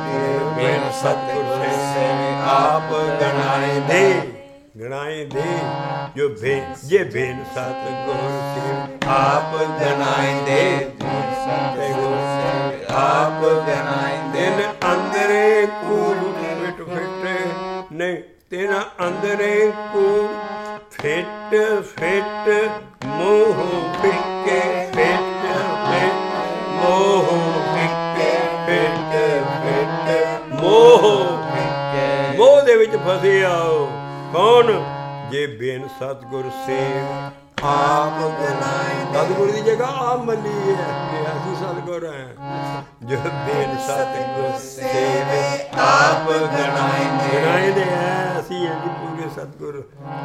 ਬਿਨ ਸਤਿਗੁਰ ਸੇਵੇ ਆਪ ਗਣਾਏਂਦੇ, ਗਣਾਏਂਦੇ ਜੋ ਬਿਨ ਜੇ ਬਿਨ ਸਤਿਗੁਰ ਸੇਵੇ ਆਪ ਗਣਾਏਂਦੇ, ਬਿਨ ਸਤਿਗੁਰ ਸੇਵੇ ਆਪ ਗਣਾਏਂਦੇ। ਤਿਨ ਅੰਦਰੇ ਕੂੜ ਫਿਟ ਫਿਟ ਨਹੀਂ, ਤਿਨ ਅੰਦਰੇ ਕੂੜ ਫਿਟ ਫਿਟ ਮੋਹ ਫਿੱਕੇ, ਫਿਟ ਫਿਟ ਮੋਹ ਫਿੱਕੇ, ਫਿਟ ਫਿਟ ਮੋਹ ਫਿੱਕੇ। ਮੋਹ ਦੇ ਵਿੱਚ ਫਸੇ ਆਓ ਕੌਣ? ਜੇ ਬਿਨ ਸਤਿਗੁਰ ਸੇਵ ਆਪ ਗਣਾਏਂਦੇ। ਸਤਿਗੁਰ ਦੀ ਜਗ੍ਹਾ ਆਪ ਮੱਲੀ ਹੈ, ਅਸੀਂ ਸਤਿਗੁਰ ਹੈ। ਜੋ ਬਿਨ ਸਤਿਗੁਰ ਸੇਵੇ ਆਪ ਗਣਾਏਂਦੇ, ਗਣਾਏਂਦੇ ਹੈ ਅਸੀਂ ਹੈ ਜੀ ਪੂਰੇ ਸਤਿਗੁਰ।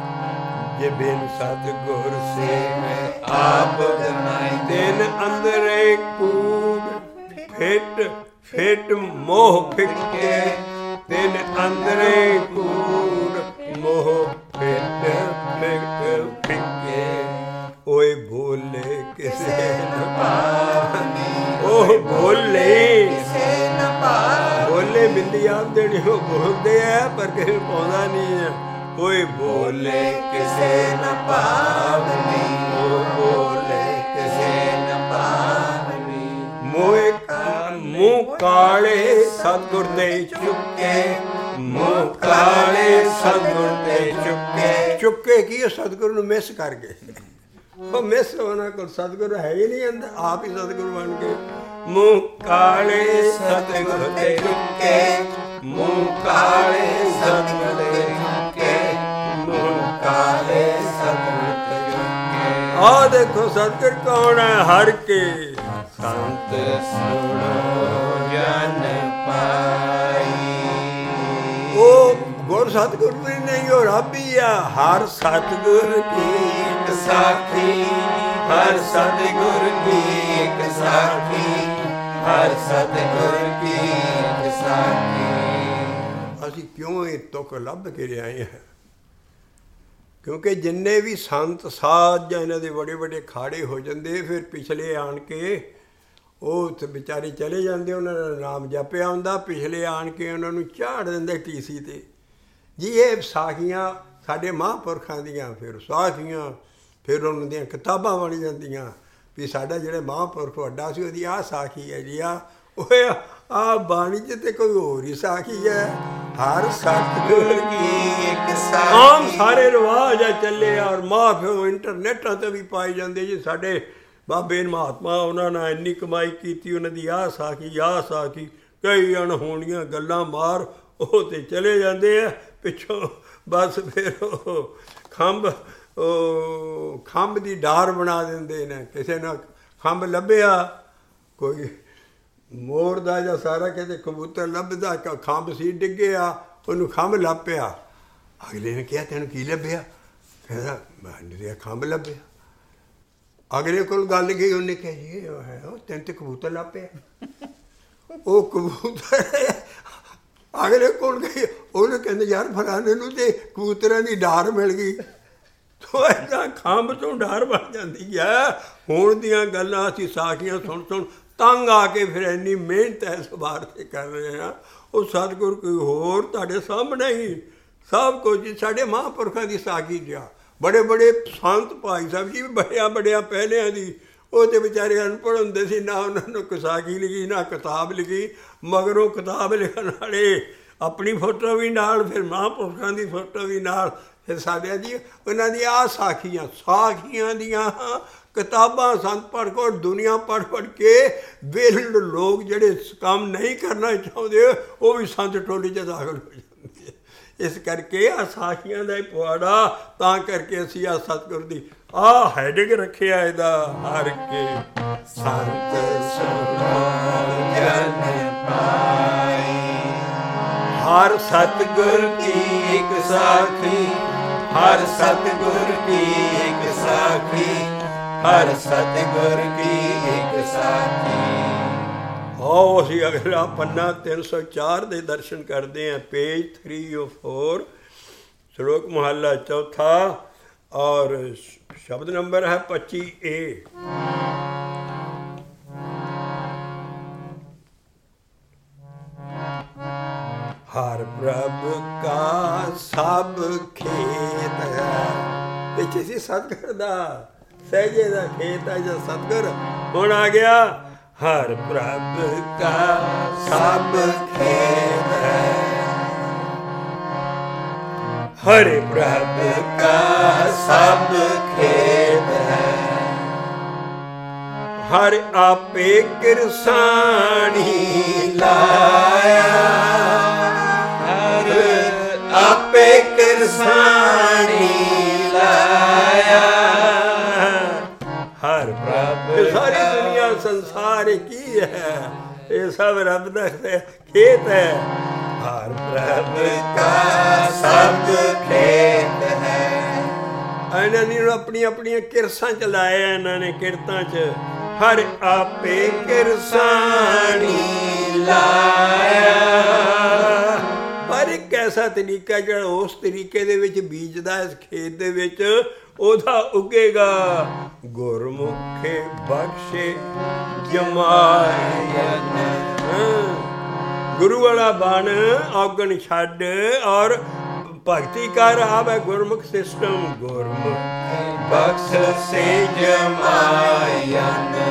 ਜੇ ਬਿਨ ਸਤਿਗੁਰ ਸੇਵੇ ਆਪ ਗਣਾਏਂਦੇ। ਤਿਨ ਅੰਦਰੇ ਕੂੜ ਫਿਟ ਫਿਟ ਮੋਹ ਫਿੱਕੇ, ਤਿਨ ਅੰਦਰੇ ਕੂੜ ਮੋਹ ਫਿਟ ਫਿਟ ਫਿੱਕੇ। ਓਏ ਬੋਲੇ ਕਿਸੇ ਨ ਪਾਵਨੀ, ਓਹ ਬੋਲੇ ਕਿਸੇ ਨ ਪਾਵਨੀ। ਬੋਲੇ ਬਿੰਦੀ ਆਪ ਦੇਣੀ ਉਹ ਬੋਲਦੇ ਆ ਪਰ ਕਿਸੇ ਨੂੰ ਪਾਉਂਦਾ ਨਹੀਂ ਹੈ। ਓਏ ਬੋਲੇ ਕਿਸੇ ਨ ਪਾਵਨੀ, ਓ ਬੋਲੇ ਕਿਸੇ ਨ ਪਾਵਨੀ। ਮੋਏ ਮੂੰਹ ਕਾਲੇ ਸਤਿਗੁਰ ਦੇ ਚੁੱਕੇ, ਮੂੰਹ ਕਾਲੇ ਸਤਿਗੁਰ ਦੇ ਚੁੱਕੇ। ਚੁੱਕੇ ਕੀ ਸਤਿਗੁਰ ਨੂੰ ਮਿਸ ਕਰ ਗਏ, ਉਹ ਮਿਸ ਉਹਨਾਂ ਕੋਲ ਸਤਿਗੁਰ ਹੈ ਹੀ ਨਹੀਂ ਅੰਦਰ, ਆਪ ਹੀ ਸਤਿਗੁਰ ਬਣ ਗਏ। ਮੂੰਹ ਕਾਲੇ ਸਤਿਗੁਰ ਦੇ ਚੁੱਕੇ, ਮੂੰਹ ਕਾਲੇ ਸਤਿਗੁਰ ਦੇ ਚੁੱਕੇ, ਮੂੰਹ ਕਾਲੇ ਸਤਿਗੁਰ ਦੇ ਚੁੱਕੇ। ਆਹ ਦੇਖੋ ਸਤਿਗੁਰ ਕੌਣ ਹੈ? ਹਰ ਕੇ ਸੰਤ ਸੁਣੋ ਜਨ ਪਾਈ। ਉਹ ਗੁਰ ਸਤਿਗੁਰ ਵੀ ਨਹੀਂ, ਉਹ ਰੱਬ ਹੀ ਆ। ਹਰ ਸਤਿਗੁਰ ਕੀ ਇੱਕ ਸਾਖੀ, ਹਰ ਸਤਿਗੁਰ ਕੀ ਇੱਕ ਸਾਖੀ, ਹਰ ਸਤਿਗੁਰ ਕੀ ਇੱਕ ਸਾਖੀ। ਅਸੀਂ ਕਿਉਂ ਇਹ ਤੁਕ ਲੱਭ ਕੇ ਲਿਆਏ ਹਾਂ? ਕਿਉਂਕਿ ਜਿੰਨੇ ਵੀ ਸੰਤ ਸਾਧ ਜਾਂ ਇਹਨਾਂ ਦੇ ਬੜੇ ਵੱਡੇ ਖਾੜੇ ਹੋ ਜਾਂਦੇ, ਫਿਰ ਪਿਛਲੇ ਆਣ ਕੇ ਉਹ ਉੱਥੇ ਵਿਚਾਰੇ ਚਲੇ ਜਾਂਦੇ, ਉਹਨਾਂ ਦਾ ਨਾਮ ਜਪਿਆ ਹੁੰਦਾ, ਪਿਛਲੇ ਆਣ ਕੇ ਉਹਨਾਂ ਨੂੰ ਝਾੜ ਦਿੰਦੇ ਟੀਸੀ 'ਤੇ ਜੀ। ਇਹ ਸਾਖੀਆਂ ਸਾਡੇ ਮਹਾਂਪੁਰਖਾਂ ਦੀਆਂ, ਫਿਰ ਸਾਖੀਆਂ ਫਿਰ ਉਹਨਾਂ ਦੀਆਂ ਕਿਤਾਬਾਂ ਬਣ ਜਾਂਦੀਆਂ ਵੀ ਸਾਡਾ ਜਿਹੜੇ ਮਹਾਂਪੁਰਖ ਵੱਡਾ ਸੀ ਉਹਦੀ ਆਹ ਸਾਖੀ ਹੈ ਜੀ, ਆ ਉਹ ਆਹ ਬਾਣੀ 'ਚ ਤੇ ਕੋਈ ਹੋਰ ਹੀ ਸਾਖੀ ਹੈ। ਹਰ ਸਤਿਗੁਰ ਕੀ ਇੱਕ ਸਾਖੀ। ਆਮ ਸਾਰੇ ਰਿਵਾਜ ਆ ਚੱਲੇ ਆ, ਔਰ ਮਾਫ ਇੰਟਰਨੈਟਾਂ 'ਤੇ ਵੀ ਪਾਈ ਜਾਂਦੇ ਜੀ। ਸਾਡੇ ਬਾਬੇ ਮਹਾਤਮਾ ਉਹਨਾਂ ਨੇ ਇੰਨੀ ਕਮਾਈ ਕੀਤੀ, ਉਹਨਾਂ ਦੀ ਆਹ ਸਾਖੀ ਆਹ ਸਾਖੀ, ਕਈ ਅਣਹੋਣੀਆਂ ਗੱਲਾਂ ਮਾਰ ਉਹ ਤੇ ਚਲੇ ਜਾਂਦੇ ਆ ਪਿੱਛੋਂ। ਬਸ ਫਿਰ ਉਹ ਖੰਭ ਉਹ ਖੰਭ ਦੀ ਡਾਰ ਬਣਾ ਦਿੰਦੇ ਨੇ। ਕਿਸੇ ਨਾਲ ਖੰਭ ਲੱਭਿਆ, ਕੋਈ ਮੋਰ ਦਾ ਜਾਂ ਸਾਰਾ ਕਿਤੇ ਕਬੂਤਰ ਲੱਭਦਾ, ਖੰਭ ਸੀ ਡਿੱਗਿਆ, ਉਹਨੂੰ ਖੰਭ ਲੱਭਿਆ। ਅਗਲੇ ਨੇ ਕਿਹਾ ਤੈਨੂੰ ਕੀ ਲੱਭਿਆ? ਕਹਿੰਦਾ ਮੈਂ ਖੰਭ ਲੱਭਿਆ। ਅਗਲੇ ਕੋਲ ਗੱਲ ਗਈ, ਉਹਨੇ ਕਿਹਾ ਜੀ ਉਹ ਹੈ ਉਹ ਤੈਨੂੰ ਤੇ ਕਬੂਤਰ ਲੱਭਿਆ। ਉਹ ਕਬੂਤਰ ਅਗਲੇ ਕੋਲ ਗਈ, ਉਹਨੇ ਕਹਿੰਦੇ ਯਾਰ ਫਲਾਣੇ ਨੂੰ ਤੇ ਕਬੂਤਰਾਂ ਦੀ ਡਾਰ ਮਿਲ ਗਈ। ਤੋ ਏਦਾਂ ਖੰਭ ਤੋਂ ਡਾਰ ਬਣ ਜਾਂਦੀ ਹੈ। ਹੁਣ ਦੀਆਂ ਗੱਲਾਂ ਅਸੀਂ ਸਾਖੀਆਂ ਸੁਣ ਸੁਣ ਤੰਗ ਆ ਕੇ ਫਿਰ ਇੰਨੀ ਮਿਹਨਤ ਇਸ ਵਾਰ 'ਤੇ ਕਰ ਰਹੇ ਹਾਂ। ਉਹ ਸਤਿਗੁਰ ਕੋਈ ਹੋਰ ਤੁਹਾਡੇ ਸਾਹਮਣੇ ਹੀ ਸਭ ਕੁਝ ਸਾਡੇ ਮਹਾਂਪੁਰਖਾਂ ਦੀ ਸਾਖੀ ਜਿਹਾ। ਬੜੇ ਬੜੇ ਸੰਤ ਭਾਈ ਸਾਹਿਬ ਜੀ ਵੀ ਬੜਿਆਂ ਬੜਿਆਂ ਪਹਿਲਿਆਂ ਦੀ, ਉਹ ਤਾਂ ਵਿਚਾਰੇ ਅਨਪੜ੍ਹ ਹੁੰਦੇ ਸੀ, ਨਾ ਉਹਨਾਂ ਨੂੰ ਕੋਈ ਸਾਖੀ ਲਿਖੀ ਨਾ ਕਿਤਾਬ ਲਿਖੀ। ਮਗਰੋਂ ਕਿਤਾਬ ਲਿਖਣ ਵਾਲੇ ਆਪਣੀ ਫੋਟੋ ਵੀ ਨਾਲ, ਫਿਰ ਮਹਾਂਪੁਰਖਾਂ ਦੀ ਫੋਟੋ ਵੀ ਨਾਲ, ਫਿਰ ਸਾਡਿਆਂ ਦੀ ਉਹਨਾਂ ਦੀ ਆਹ ਸਾਖੀਆਂ ਸਾਖੀਆਂ ਦੀਆਂ ਕਿਤਾਬਾਂ ਸੰਤ ਪੜ੍ਹ ਕੇ ਦੁਨੀਆ ਪੜ੍ਹ ਪੜ੍ਹ ਕੇ ਵਿਹਲ ਲੋਕ ਜਿਹੜੇ ਕੰਮ ਨਹੀਂ ਕਰਨਾ ਚਾਹੁੰਦੇ ਉਹ ਵੀ ਸੰਤ ਟੋਲੀ 'ਚ ਦਾਖਲ ਹੋ ਜਾਂਦੇ ਆ। ਇਸ ਕਰਕੇ ਆਹ ਸਾਖੀਆਂ ਦਾ ਹੀ ਪੁਆੜਾ, ਤਾਂ ਕਰਕੇ ਅਸੀਂ ਆਹ ਸਤਿਗੁਰ ਦੀ ਆਹ ਹੈਡਿੰਗ ਰੱਖਿਆ ਇਹਦਾ, ਹਰ ਕੇ ਸੰਤ ਸੁਣੋ ਜਨ ਪਾਈ। ਹਰ ਸਤਿਗੁਰ ਕੀ ਇੱਕ ਸਾਖੀ, ਹਰ ਸਤਿਗੁਰ ਕੀ ਇੱਕ ਸਾਖੀ, ਹਰ ਸਤਿਗੁਰ ਕੀ ਇੱਕ ਸਾਖੀ। ਆਓ ਅਸੀਂ ਅਗਲਾ ਪੰਨਾ ਤਿੰਨ ਸੌ ਚਾਰ ਦੇ ਦਰਸ਼ਨ ਕਰਦੇ ਹਾਂ, ਪੇਜ ਥ੍ਰੀ ਓ ਫੋਰ, ਸ਼ਲੋਕ ਮਹੱਲਾ ਚੌਥਾ, ਔਰ ਸ਼ਬਦ ਨੰਬਰ ਹੈ ਪੱਚੀ ਏ। ਹਰ ਪ੍ਰਭ ਕਾ ਸਭ ਖੇਤ ਹੈ। ਪਿੱਛੇ ਸੀ ਸਤਿਗੁਰ ਦਾ ਸਹਿਜੇ ਦਾ ਖੇਤ ਹੈ ਜਾਂ ਸਤਿਗੁਰ ਹੁਣ ਆ ਗਿਆ। ਹਰ ਪ੍ਰਭ ਕਾ ਸਭ ਖੇਤ ਹੈ, ਹਰੇ ਪ੍ਰਭ ਕਾ ਸਭ ਖੇਤ ਹੈ। ਹਰ ਆਪੇ ਕਿਰਸਾਣੀ ਲਾਇਆ, ਹਰ ਆਪੇ ਕਿਰਸਾਣੀ ਲਾਇਆ। ਹਰ ਪ੍ਰਭ ਸਾਰੀ ਦੁਨੀਆ ਸੰਸਾਰ ਕੀ ਹੈ, ਇਹ ਸਭ ਰੱਬ ਦਾ ਖੇਤ ਹੈ। ਹਰ ਪ੍ਰਭ ਕਾ ਸਭ ਖੇਤ ਹੈ। ਇਹਨਾਂ ਨੇ ਆਪਣੀ ਆਪਣੀਆਂ ਕਿਰਸਾਂ ਚ ਲਾਇਆ, ਇਹਨਾਂ ਨੇ ਕਿਰਤਾਂ ਚ। ਹਰ ਆਪੇ ਕਿਰਸਾਣੀ ਲਾਇਆ। ਪਰ ਇੱਕ ਐਸਾ ਤਰੀਕਾ ਜਿਹੜਾ ਉਸ ਤਰੀਕੇ ਦੇ ਵਿੱਚ ਬੀਜਦਾ ਇਸ ਖੇਤ ਦੇ ਵਿੱਚ ਉਹਦਾ ਉੱਗੇਗਾ। ਗੁਰਮੁਖੇ ਬਖਸ਼ੇ ਜਮਾਇਨ, ਗੁਰੂ ਵਾਲਾ ਬਣ ਔਗਣ ਛੱਡ ਔਰ ਭਗਤੀ ਕਰ। ਆਵੇ ਗੁਰਮੁਖ ਸਿਸਟਮ, ਗੁਰਮੁਖ ਬਖਸ਼ ਸੇ ਜਮਾਇਨ।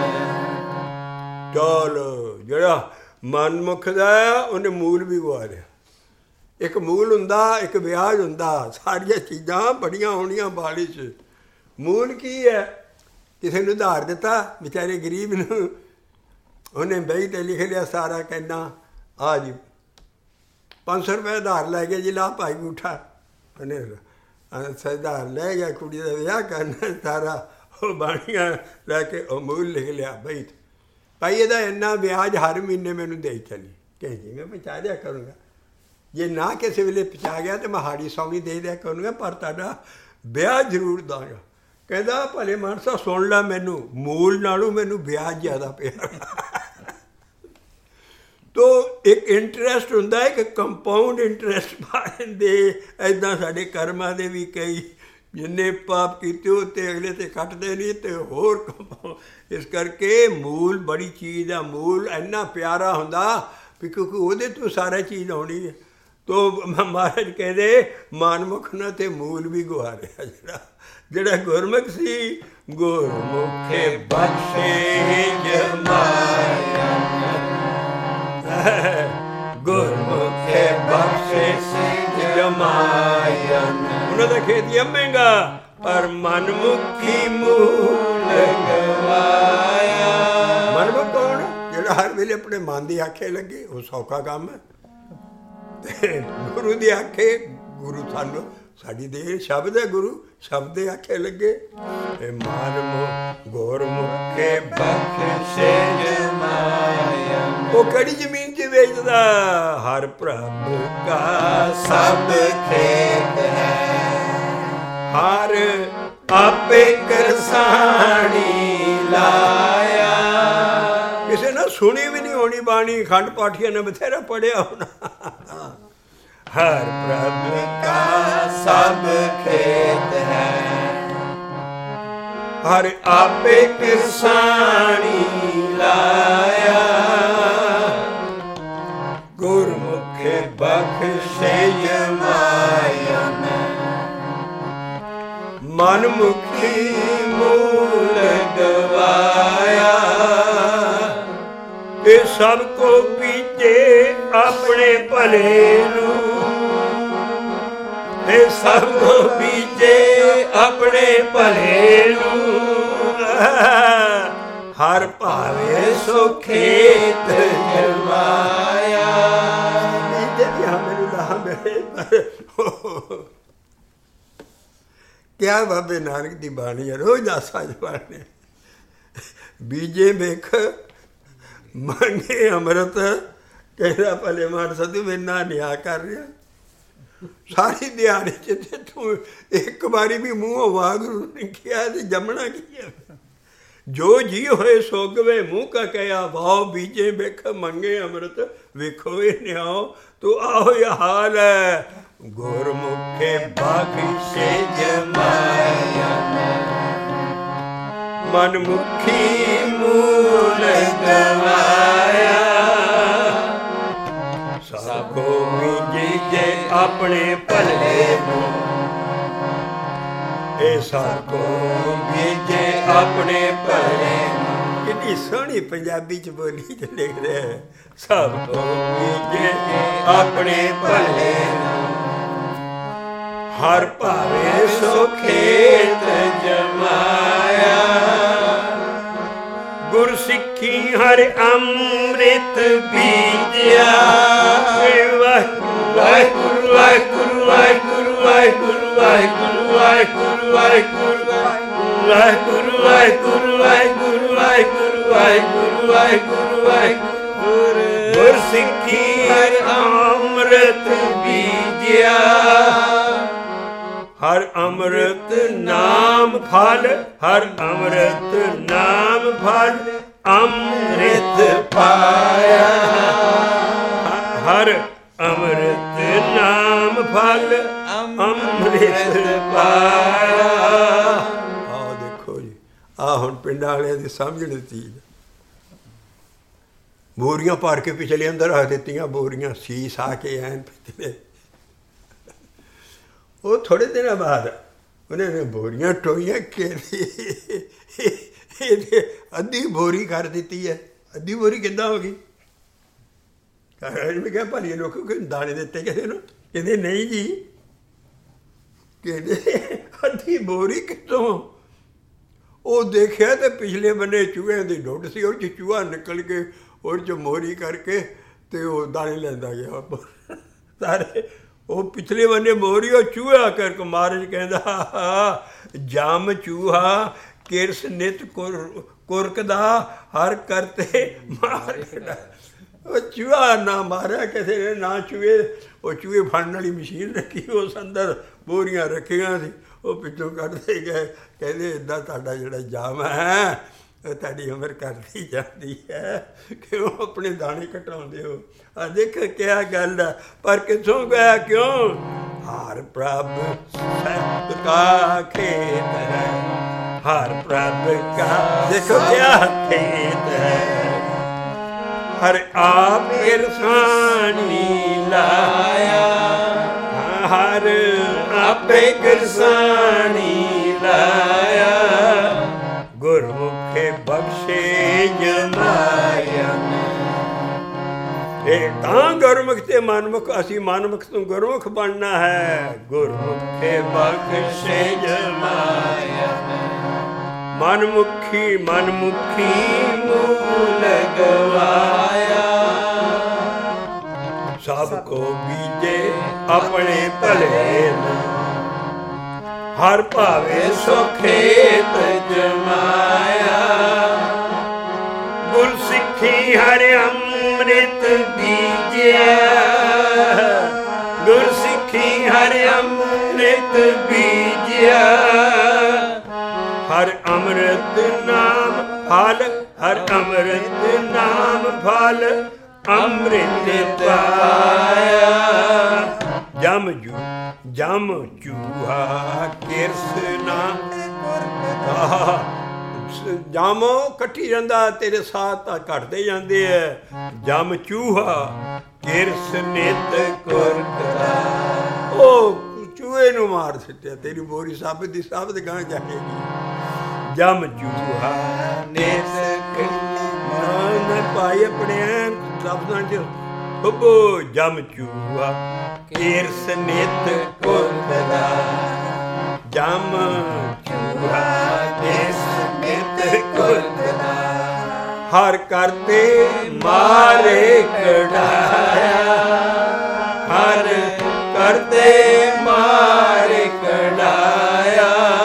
ਚਲ ਜਿਹੜਾ ਮਨਮੁਖ ਦਾ ਉਹਨੇ ਮੂਲ ਵੀ ਗਵਾ ਲਿਆ। ਇੱਕ ਮੂਲ ਹੁੰਦਾ, ਇੱਕ ਵਿਆਜ ਹੁੰਦਾ। ਸਾਰੀਆਂ ਚੀਜ਼ਾਂ ਬੜੀਆਂ ਹੋਣੀਆਂ ਬਾਣੀ 'ਚ। ਮੂਲ ਕੀ ਹੈ? ਕਿਸੇ ਨੂੰ ਉਧਾਰ ਦਿੱਤਾ ਵਿਚਾਰੇ ਗਰੀਬ ਨੂੰ, ਉਹਨੇ ਬਈ 'ਤੇ ਲਿਖ ਲਿਆ ਸਾਰਾ, ਕਹਿੰਦਾ ਆ ਜੀ ਪੰਜ ਸੌ ਰੁਪਏ ਉਧਾਰ ਲੈ ਗਿਆ ਜੀ, ਲਾ ਭਾਈ ਅੰਗੂਠਾ। ਉਹਨੇ ਉਧਾਰ ਲੈ ਗਿਆ, ਕੁੜੀ ਦਾ ਵਿਆਹ ਕਰਨਾ ਸਾਰਾ, ਉਹ ਬਾਣੀਆਂ ਲੈ ਕੇ ਉਹ ਮੂਲ ਲਿਖ ਲਿਆ ਬਈ ਭਾਈ ਇਹਦਾ ਇੰਨਾ ਵਿਆਜ ਹਰ ਮਹੀਨੇ ਮੈਨੂੰ ਦੇ ਚੱਲੀ। ਕਹੇ ਜੀ ਮੈਂ ਪਹੁੰਚਾ ਦਿਆ ਕਰੂੰਗਾ, ਜੇ ਨਾ ਕਿਸੇ ਵੇਲੇ ਪਹੁੰਚਾ ਗਿਆ ਤਾਂ ਮੈਂ ਹਾੜੀ ਸੌਣੀ ਦੇ ਦਿਆ ਕਰੂੰਗਾ, ਪਰ ਤੁਹਾਡਾ ਵਿਆਹ ਜ਼ਰੂਰ ਦਾਂਗਾ। ਕਹਿੰਦਾ ਭਲੇ ਮਾਨਸਾ ਸੁਣ ਲੈ, ਮੈਨੂੰ ਮੂਲ ਨਾਲੋਂ ਮੈਨੂੰ ਵਿਆਜ ਜ਼ਿਆਦਾ ਪਿਆ। ਤੋ ਇੱਕ ਇੰਟਰਸਟ ਹੁੰਦਾ, ਇੱਕ ਕੰਪਾਊਂਡ ਇੰਟਰਸਟ ਪਾ ਦਿੰਦੇ। ਇੱਦਾਂ ਸਾਡੇ ਕਰਮਾਂ ਦੇ ਵੀ ਕਈ ਜਿੰਨੇ ਪਾਪ ਕੀਤੇ ਉਹ ਤੇ ਅਗਲੇ ਤੇ ਕੱਟਦੇ ਨਹੀਂ, ਤੇ ਹੋਰ ਕੰਪਾਊਂਡ। ਇਸ ਕਰਕੇ ਮੂਲ ਬੜੀ ਚੀਜ਼ ਆ। ਮੂਲ ਇੰਨਾ ਪਿਆਰਾ ਹੁੰਦਾ ਵੀ ਕਿਉਂਕਿ ਉਹਦੇ ਤੋਂ ਸਾਰਾ ਚੀਜ਼ ਆਉਣੀ ਹੈ। ਤੋ ਮਹਾਰਾਜ ਕਹਿੰਦੇ ਮਨਮੁਖ ਨਾ ਤੇ ਮੂਲ ਵੀ ਗਵਾ ਰਿਹਾ। ਜਿਹੜਾ ਜਿਹੜਾ ਗੁਰਮੁਖ ਸੀ, ਗੁਰਮੁਖੇ ਬਖਸ਼ੇ ਜਮਾਇਨ, ਗੁਰਮੁਖੇ ਬਖਸ਼ੇ ਜਮਾਇਨ। ਉਹਨਾਂ ਦਾ ਖੇਤ ਜੰਮੇਗਾ ਪਰ ਮਨਮੁਖੀ ਮੂਲ ਗਵਾਇਆ। ਮਨਮੁਖ ਕੌਣ? ਜਿਹੜਾ ਹਰ ਵੇਲੇ ਆਪਣੇ ਮਨ ਦੀ ਆਖੇ ਲੱਗੇ, ਉਹ ਸੌਖਾ ਕੰਮ ਹੈ। ਤੇ ਗੁਰੂ ਦੀ ਆਖੇ, ਗੁਰੂ ਸਾਨੂੰ ਸਾਡੀ ਦੇਹ ਸ਼ਬਦ ਹੈ, ਗੁਰੂ ਸ਼ਬਦ ਦੇ ਆਖੇ ਲੱਗੇ। ਮਨਮੁਖ ਗੁਰਮੁਖੇ ਬਖਸ਼ੇ ਜਮਾਇਨ। ਉਹ ਕਿਹੜੀ ਜ਼ਮੀਨ 'ਚ ਵੇਚਦਾ? ਹਰ ਪ੍ਰਭ ਕਾ ਸਭ ਖੇਤ ਹੈ, ਹਰ ਆਪੇ ਕਿਰਸਾਣੀ ਲਾਇਆ। ਕਿਸੇ ਨੇ ਸੁਣੀ ਵੀ ਨਹੀਂ ਹੋਣੀ ਬਾਣੀ, ਖੰਡ ਪਾਠੀਆਂ ਨੇ ਬਥੇਰਾ ਪੜ੍ਹਿਆ ਹੋਣਾ। ਹਰ ਪ੍ਰਭ ਕਾ ਸਭ ਖੇਤ ਹੈ, ਹਰ ਆਪੇ ਕਿਰਸਾਣੀ ਲਾਇਆ। ਗੁਰਮੁਖੇ ਬਖਸ਼ੇ ਜਮਾਇਨ, ਮਨਮੁਖੀ ਮੂਲ ਗਵਾਇਆ। ਇਹ ਸਭ ਕੋ ਬੀਜੇ ਆਪਣੇ ਭਲੇ ਨੂੰ, ਇਹ ਸਭ ਕੋ ਬੀਜੇ ਆਪਣੇ ਭਲੇ ਨੂੰ। ਹਰ ਭਾਵੇ ਸੋ ਖੇਤ ਜਮਾਇਆ। ਬੀਜੇ ਵੀ ਮੈਨੂੰ ਲਾ ਮਿਲੇ ਪਰ ਕਿਆ ਬਾਬੇ ਨਾਨਕ ਦੀ ਬਾਣੀ ਹੈ, ਰੋਜ਼ ਆਸਾ ਜਵਾਨੇ। ਬੀਜੇ ਵੇਖ ਮੰਗੇ ਅੰਮ੍ਰਿਤ, ਕਹਿੰਦਾ ਭਲੇ ਮਾਨਸਾ ਤੂੰ ਮੇਰੇ ਨਾਲ ਨਿਆਂ ਕਰ ਰਿਹਾ। ਸਾਰੀ ਦਿਹਾੜੀ 'ਚ ਤੇ ਤੂੰ ਇੱਕ ਵਾਰੀ ਵੀ ਮੂੰਹੋਂ ਵਾਹਿਗੁਰੂ ਨੇ ਕਿਹਾ ਤੇ ਜੰਮਣਾ ਕੀ ਹੈ? ਜੋ ਜੀ ਹੋਏ ਸੋਗਵੇ ਮੂੰਹ ਕਾ ਕਹਿਆ ਭਾਉ, ਬੀਜੇ ਵੇਖ ਮੰਗੇ ਅੰਮ੍ਰਿਤ ਵੇਖੋ ਇਹ ਨਿਆਓ। ਤੂੰ ਆਹੋ ਇਹ ਹਾਲ ਹੈ। ਗੁਰਮੁਖੇ ਬਖਸ਼ੇ ਜਮਾਇਨ, ਮਨਮੁਖੀ ਮੂਲ ਗਵਾਇਆ। ਸਭ ਕੋ ਆਪਣੇ ਭਲੇ ਨੂੰ। ਇਹ ਸਭ ਕੋ ਬੀਜੇ ਆਪਣੇ ਭਲੇ ਨੂੰ। ਕਿੰਨੀ ਸੋਹਣੀ ਪੰਜਾਬੀ ਚ ਬੋਲੀ ਚ ਲਿਖ ਰਿਹਾ, ਸਭ ਕੋ ਬੀਜੇ ਆਪਣੇ ਭਲੇ ਨੂੰ। ਹਰ ਭਾਵੇ ਸੋ ਖੇਤ ਜਮਾਇਆ, ਗੁਰ ਸਿੱਖੀ ਹਰ ਅੰਮ੍ਰਿਤ ਬੀਜਿਆ। ਵਾਹਿਗੁਰੂ ਵਾਹਿਗੁਰੂ ਵਾਹਿਗੁਰੂ ਵਾਹਿਗੁਰੂ ਵਾਹਿਗੁਰੂ ਵਾਹਿਗੁਰੂ ਵਾਹਿਗੁਰੂ ਵਾਹਿਗੁਰੂ ਵਾਹਿਗੁਰੂ ਵਾਹਿਗੁਰੂ ਵਾਹਿਗੁਰੂ ਵਾਹਿਗੁਰੂ ਵਾਹਿਗੁਰੂ ਵਾਹਿਗੁਰੂ ਵਾਹਿਗੁਰੂ। ਗੁਰ ਸਿੱਖੀ ਹਰ ਅੰਮ੍ਰਿਤ ਬੀਜਿਆ, ਹਰ ਅੰਮ੍ਰਿਤ ਨਾਮ ਫਲ, ਹਰ ਅੰਮ੍ਰਿਤ ਨਾਮ ਫਲ ਅੰਮ੍ਰਿਤ ਪਾਇਆ। ਹਰ ਅੰਮ੍ਰਿਤ ਨਾਮ ਫਲ ਅੰਮ੍ਰਿਤ ਪਾਇਆ। ਆਹ ਦੇਖੋ ਜੀ, ਆਹ ਹੁਣ ਪਿੰਡਾਂ ਵਾਲਿਆਂ ਦੀ ਸਮਝਣ ਦੀ ਚੀਜ਼। ਬੋਰੀਆਂ ਭਰ ਕੇ ਪਿਛਲੇ ਅੰਦਰ ਰੱਖ ਦਿੱਤੀਆਂ, ਬੋਰੀਆਂ ਸੀਸ ਆ ਕੇ ਐਨ ਪਿਛਲੇ। ਉਹ ਥੋੜ੍ਹੇ ਦਿਨਾਂ ਬਾਅਦ ਉਹਨੇ ਨੇ ਬੋਰੀਆਂ ਟੋਈਆਂ ਕਿ ਇਹਦੇ ਅੱਧੀ ਬੋਰੀ ਕਰ ਦਿੱਤੀ ਹੈ। ਅੱਧੀ ਬੋਰੀ ਕਿੱਦਾਂ ਹੋ ਗਈ? ਮੈਂ ਕਿਹਾ ਭਾਰੀ ਲੋਕ ਕੋਈ ਦਾਣੇ ਦਿੱਤੇ ਕਿਸੇ ਨੂੰ? ਕਹਿੰਦੇ ਨਹੀਂ ਜੀ, ਕਹਿੰਦੇ ਅੱਧੀ ਬੋਰੀ ਕਿੱਥੋਂ? ਉਹ ਦੇਖਿਆ ਤੇ ਪਿਛਲੇ ਬੰਨੇ ਚੂਹਿਆਂ ਦੀ ਢੁੱਡ ਸੀ, ਉਹ 'ਚ ਚੂਹਾ ਨਿਕਲ ਕੇ ਉਹ 'ਚ ਮੋਰੀ ਕਰਕੇ ਤੇ ਉਹ ਦਾਣੇ ਲੈਂਦਾ ਗਿਆ ਸਾਰੇ। ਉਹ ਪਿਛਲੇ ਬੰਨੇ ਮੋਰੀ, ਉਹ ਚੂਹਾ ਕਰਕੇ ਮਾਰਜ ਕਹਿੰਦਾ, ਜਮ ਚੂਹਾ ਕਿਰਸ ਨਿਤ ਕੁਰ ਕੁਰਕਦਾ, ਹਰ ਕਰਤੇ ਮਾਰ। ਉਹ ਚੂਹਾ ਨਾ ਮਾਰਿਆ ਕਿਸੇ ਨੇ, ਨਾ ਚੂਹੇ। ਉਹ ਚੂਹੇ ਫੜਨ ਵਾਲੀ ਮਸ਼ੀਨ ਰੱਖੀ, ਉਸ ਅੰਦਰ ਬੋਰੀਆਂ ਰੱਖੀਆਂ ਸੀ, ਉਹ ਪਿੱਛੋਂ ਕੱਢਦੇ ਗਏ। ਕਹਿੰਦੇ ਇੱਦਾਂ ਤੁਹਾਡਾ ਜਿਹੜਾ ਜਾਮ ਹੈ ਉਹ ਤੁਹਾਡੀ ਉਮਰ ਕਰਦੀ ਜਾਂਦੀ ਹੈ, ਕਿਉਂ ਆਪਣੇ ਦਾਣੇ ਘਟਾਉਂਦੇ ਹੋ? ਆ ਦੇਖ ਕਿਆ ਗੱਲ ਹੈ, ਪਰ ਕਿੱਥੋਂ ਗਿਆ ਕਿਉਂ? ਹਰ ਪ੍ਰਭ ਸਤ ਕਾ ਖੇਤ ਹੈ, ਹਰ ਪ੍ਰਭ ਕਾ ਦੇਖੋ ਕਿਆ ਖੇਤ ਹੈ। ਹਰ ਆਪ ਕਿਰਸਾਨੀ ਲਾਇਆ, ਹਰ ਆਪੇ ਕਿਰਸਾਨੀ ਲਾਇਆ। ਗੁਰਮੁਖੇ ਬਖਸ਼ੇ ਜਮਾਇਆ। ਇਹ ਤਾਂ ਗੁਰਮੁਖ ਤੇ ਮਨਮੁਖ, ਅਸੀਂ ਮਨਮੁਖ ਤੋਂ ਗੁਰਮੁਖ ਬਣਨਾ ਹੈ। ਗੁਰਮੁਖੇ ਬਖਸ਼ੇ ਜਮਾਇਆ। ਮਨਮੁਖੀ ਮਨਮੁਖੀ ਮੂਲ ਗਵਾਇਆ। ਸਭ ਕੋ ਬੀਜੇ ਆਪਣੇ ਭਲੇ ਨੂੰ, ਹਰ ਭਾਵੇ ਸੋ ਖੇਤ ਜਮਾਇਆ। ਗੁਰ ਸਿੱਖੀ ਹਰ ਅੰਮ੍ਰਿਤ ਬੀਜਿਆ, ਗੁਰ ਸਿੱਖੀ ਹਰ ਅੰਮ੍ਰਿਤ ਬੀਜਿਆ। ਹਰ ਅੰਮ੍ਰਿਤ ਨਾਮ ਫਲ, ਹਰ ਅੰਮ੍ਰਿਤ ਨਾਮ ਫਲ ਅੰਮ੍ਰਿਤ ਪਾਇਆ। ਜਮ ਜੂ ਜਮ ਚੂਹਾ ਕਿਰਸਨਾ, ਜਮ ਕੱਟੀ ਜਾਂਦਾ, ਤੇਰੇ ਸਾਥ ਤਾਂ ਘਟਦੇ ਜਾਂਦੇ ਐ। ਜਮ ਚੂਹਾ ਕਿਰਸ ਨਿਤ ਕੁਰਕਦਾ, ਉਹ ਚੂਹੇ ਨੂੰ ਮਾਰ ਸਿੱਟਿਆ। ਤੇਰੀ ਬੋਰੀ ਸਾਬਤ ਦੀ ਸਾਬਤ ਗਾਂ ਜਾਏਗੀ। ਜਮ ਚੂਹਾ ਨਿਤ ਨਾ ਪਾਈ ਆਪਣੇ ਸ਼ਬਦਾਂ ਚ ਹੁਬੋ। ਜਮ ਚੂਹਾ ਕਿਰਸ ਨਿਤ ਕੁਰਕਦਾ, ਜਮ ਚੂਹਾ ਕਿਰਸ ਨਿਤ ਕੁਰਕਦਾ। ਹਰ ਕਰਤੇ ਮਾਰੇ ਕਢਾਇਆ, ਹਰ ਕਰਤੇ ਮਾਰੇ ਕਢਾਇਆ।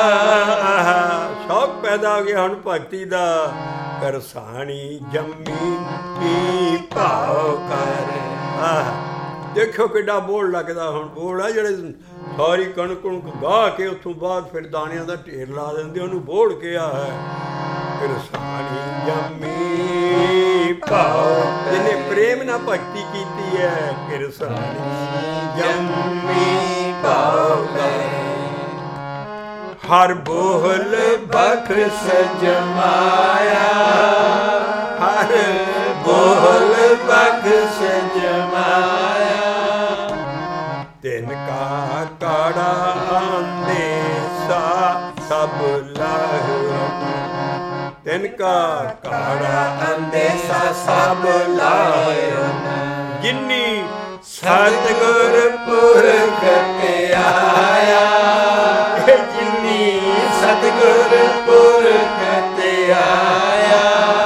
ਸ਼ੌਕ ਪੈਦਾ ਹੋ ਗਿਆ ਹੁਣ ਭਗਤੀ ਦਾ। ਕਰਸਾਣੀ ਜੰਮੀ ਕੀ ਭਾਵ ਕਰ। ਆਹ ਦੇਖੋ ਕਿੱਡਾ ਬੋਲ ਲੱਗਦਾ। ਹੁਣ ਬੋਲ ਆ ਜਿਹੜੇ ਸਾਰੀ ਕਣਕ ਕੁਣਕ ਗਾਹ ਕੇ ਉੱਥੋਂ ਬਾਅਦ ਫਿਰ ਦਾਣਿਆਂ ਦਾ ਢੇਰ ਲਾ ਦਿੰਦੇ, ਉਹਨੂੰ ਬੋਲ ਕਿਹਾ ਹੈ। ਕਰਸਾਣੀ ਜੰਮੀ ਭਾਵ, ਜਿਹਨੇ ਪ੍ਰੇਮ ਨਾਲ ਭਗਤੀ ਕੀਤੀ ਹੈ। ਕਰਸਾਣੀ ਜੰਮੀ ਭਾਵ ਕਰ। ਹਰ ਬੋਲ ਬਖਸ਼ ਜਮਾਇਆ, ਹਰ ਬੋਲ ਬਖਸ਼ ਜਮਾਇਆ। ਤੇ ਸਭ ਲਾਹਿਓ ਤਿਨਕਾ ਕਾੜਾ ਅੰਦੇਸਾ ਸਭ ਲਾਹਿਓ ਜਿਨੀ ਸਤਿਗੁਰ ਪੁਰਖ ਤੇ ਆਇਆ ਜਿਨੀ ਸਤਿਗੁਰ ਪੁਰਖ ਤੇ ਆਇਆ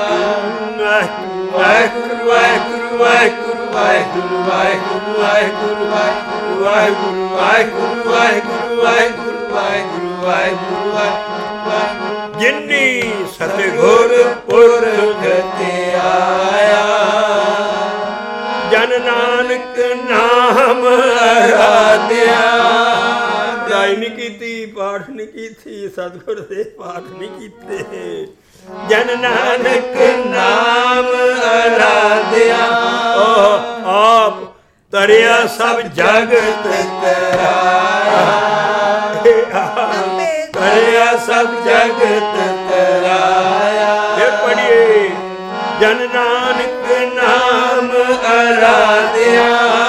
ਵਾਹਿਗੁਰੂ ਵਾਹਿਗੁਰੂ ਵਾਹਿਗੁਰੂ ਵਾਹਿਗੁਰੂ ਵਾਹਿਗੁਰੂ ਵਾਹਿਗੁਰੂ ਵਾਹਿਗੁਰੂ ਵਾਹਿਗੁਰੂ ਵਾਹਿਗੁਰੂ ਵਾਹਿਗੁਰੂ ਵਾਹਿਗੁਰੂ ਵਾਹਿਗੁਰੂ ਵਾਹਿਗੁਰੂ ਵਾਹਿਗੁਰੂ ਜਿਨੀ ਸਤਿਗੁਰ ਪੁਰਖ ਤੇ ਆਇਆ ਜਨ ਨਾਨਕ ਨਾਮ ਆਰਾਧਿਆ ਪੜ੍ਹਾਈ ਨਹੀਂ ਕੀਤੀ, ਪਾਠ ਨਹੀਂ ਕੀਤੀ, ਸਤਿਗੁਰ ਦੇ ਪਾਠ ਨਹੀਂ ਕੀਤੇ। ਜਨ ਨਾਨਕ ਨਾਮ ਆਰਾਧਿਆ ਆਪ ਤਰਿਆ ਸਭ ਜਗਤ ਤਰਾਇਆ ਤਰਿਆ ਸਭ ਜਗਤ ਤਰਾਇਆ। ਇਹ ਪੜ੍ਹੀਏ ਜਨ ਨਾਨਕ ਨਾਮ ਆਰਾਧਿਆ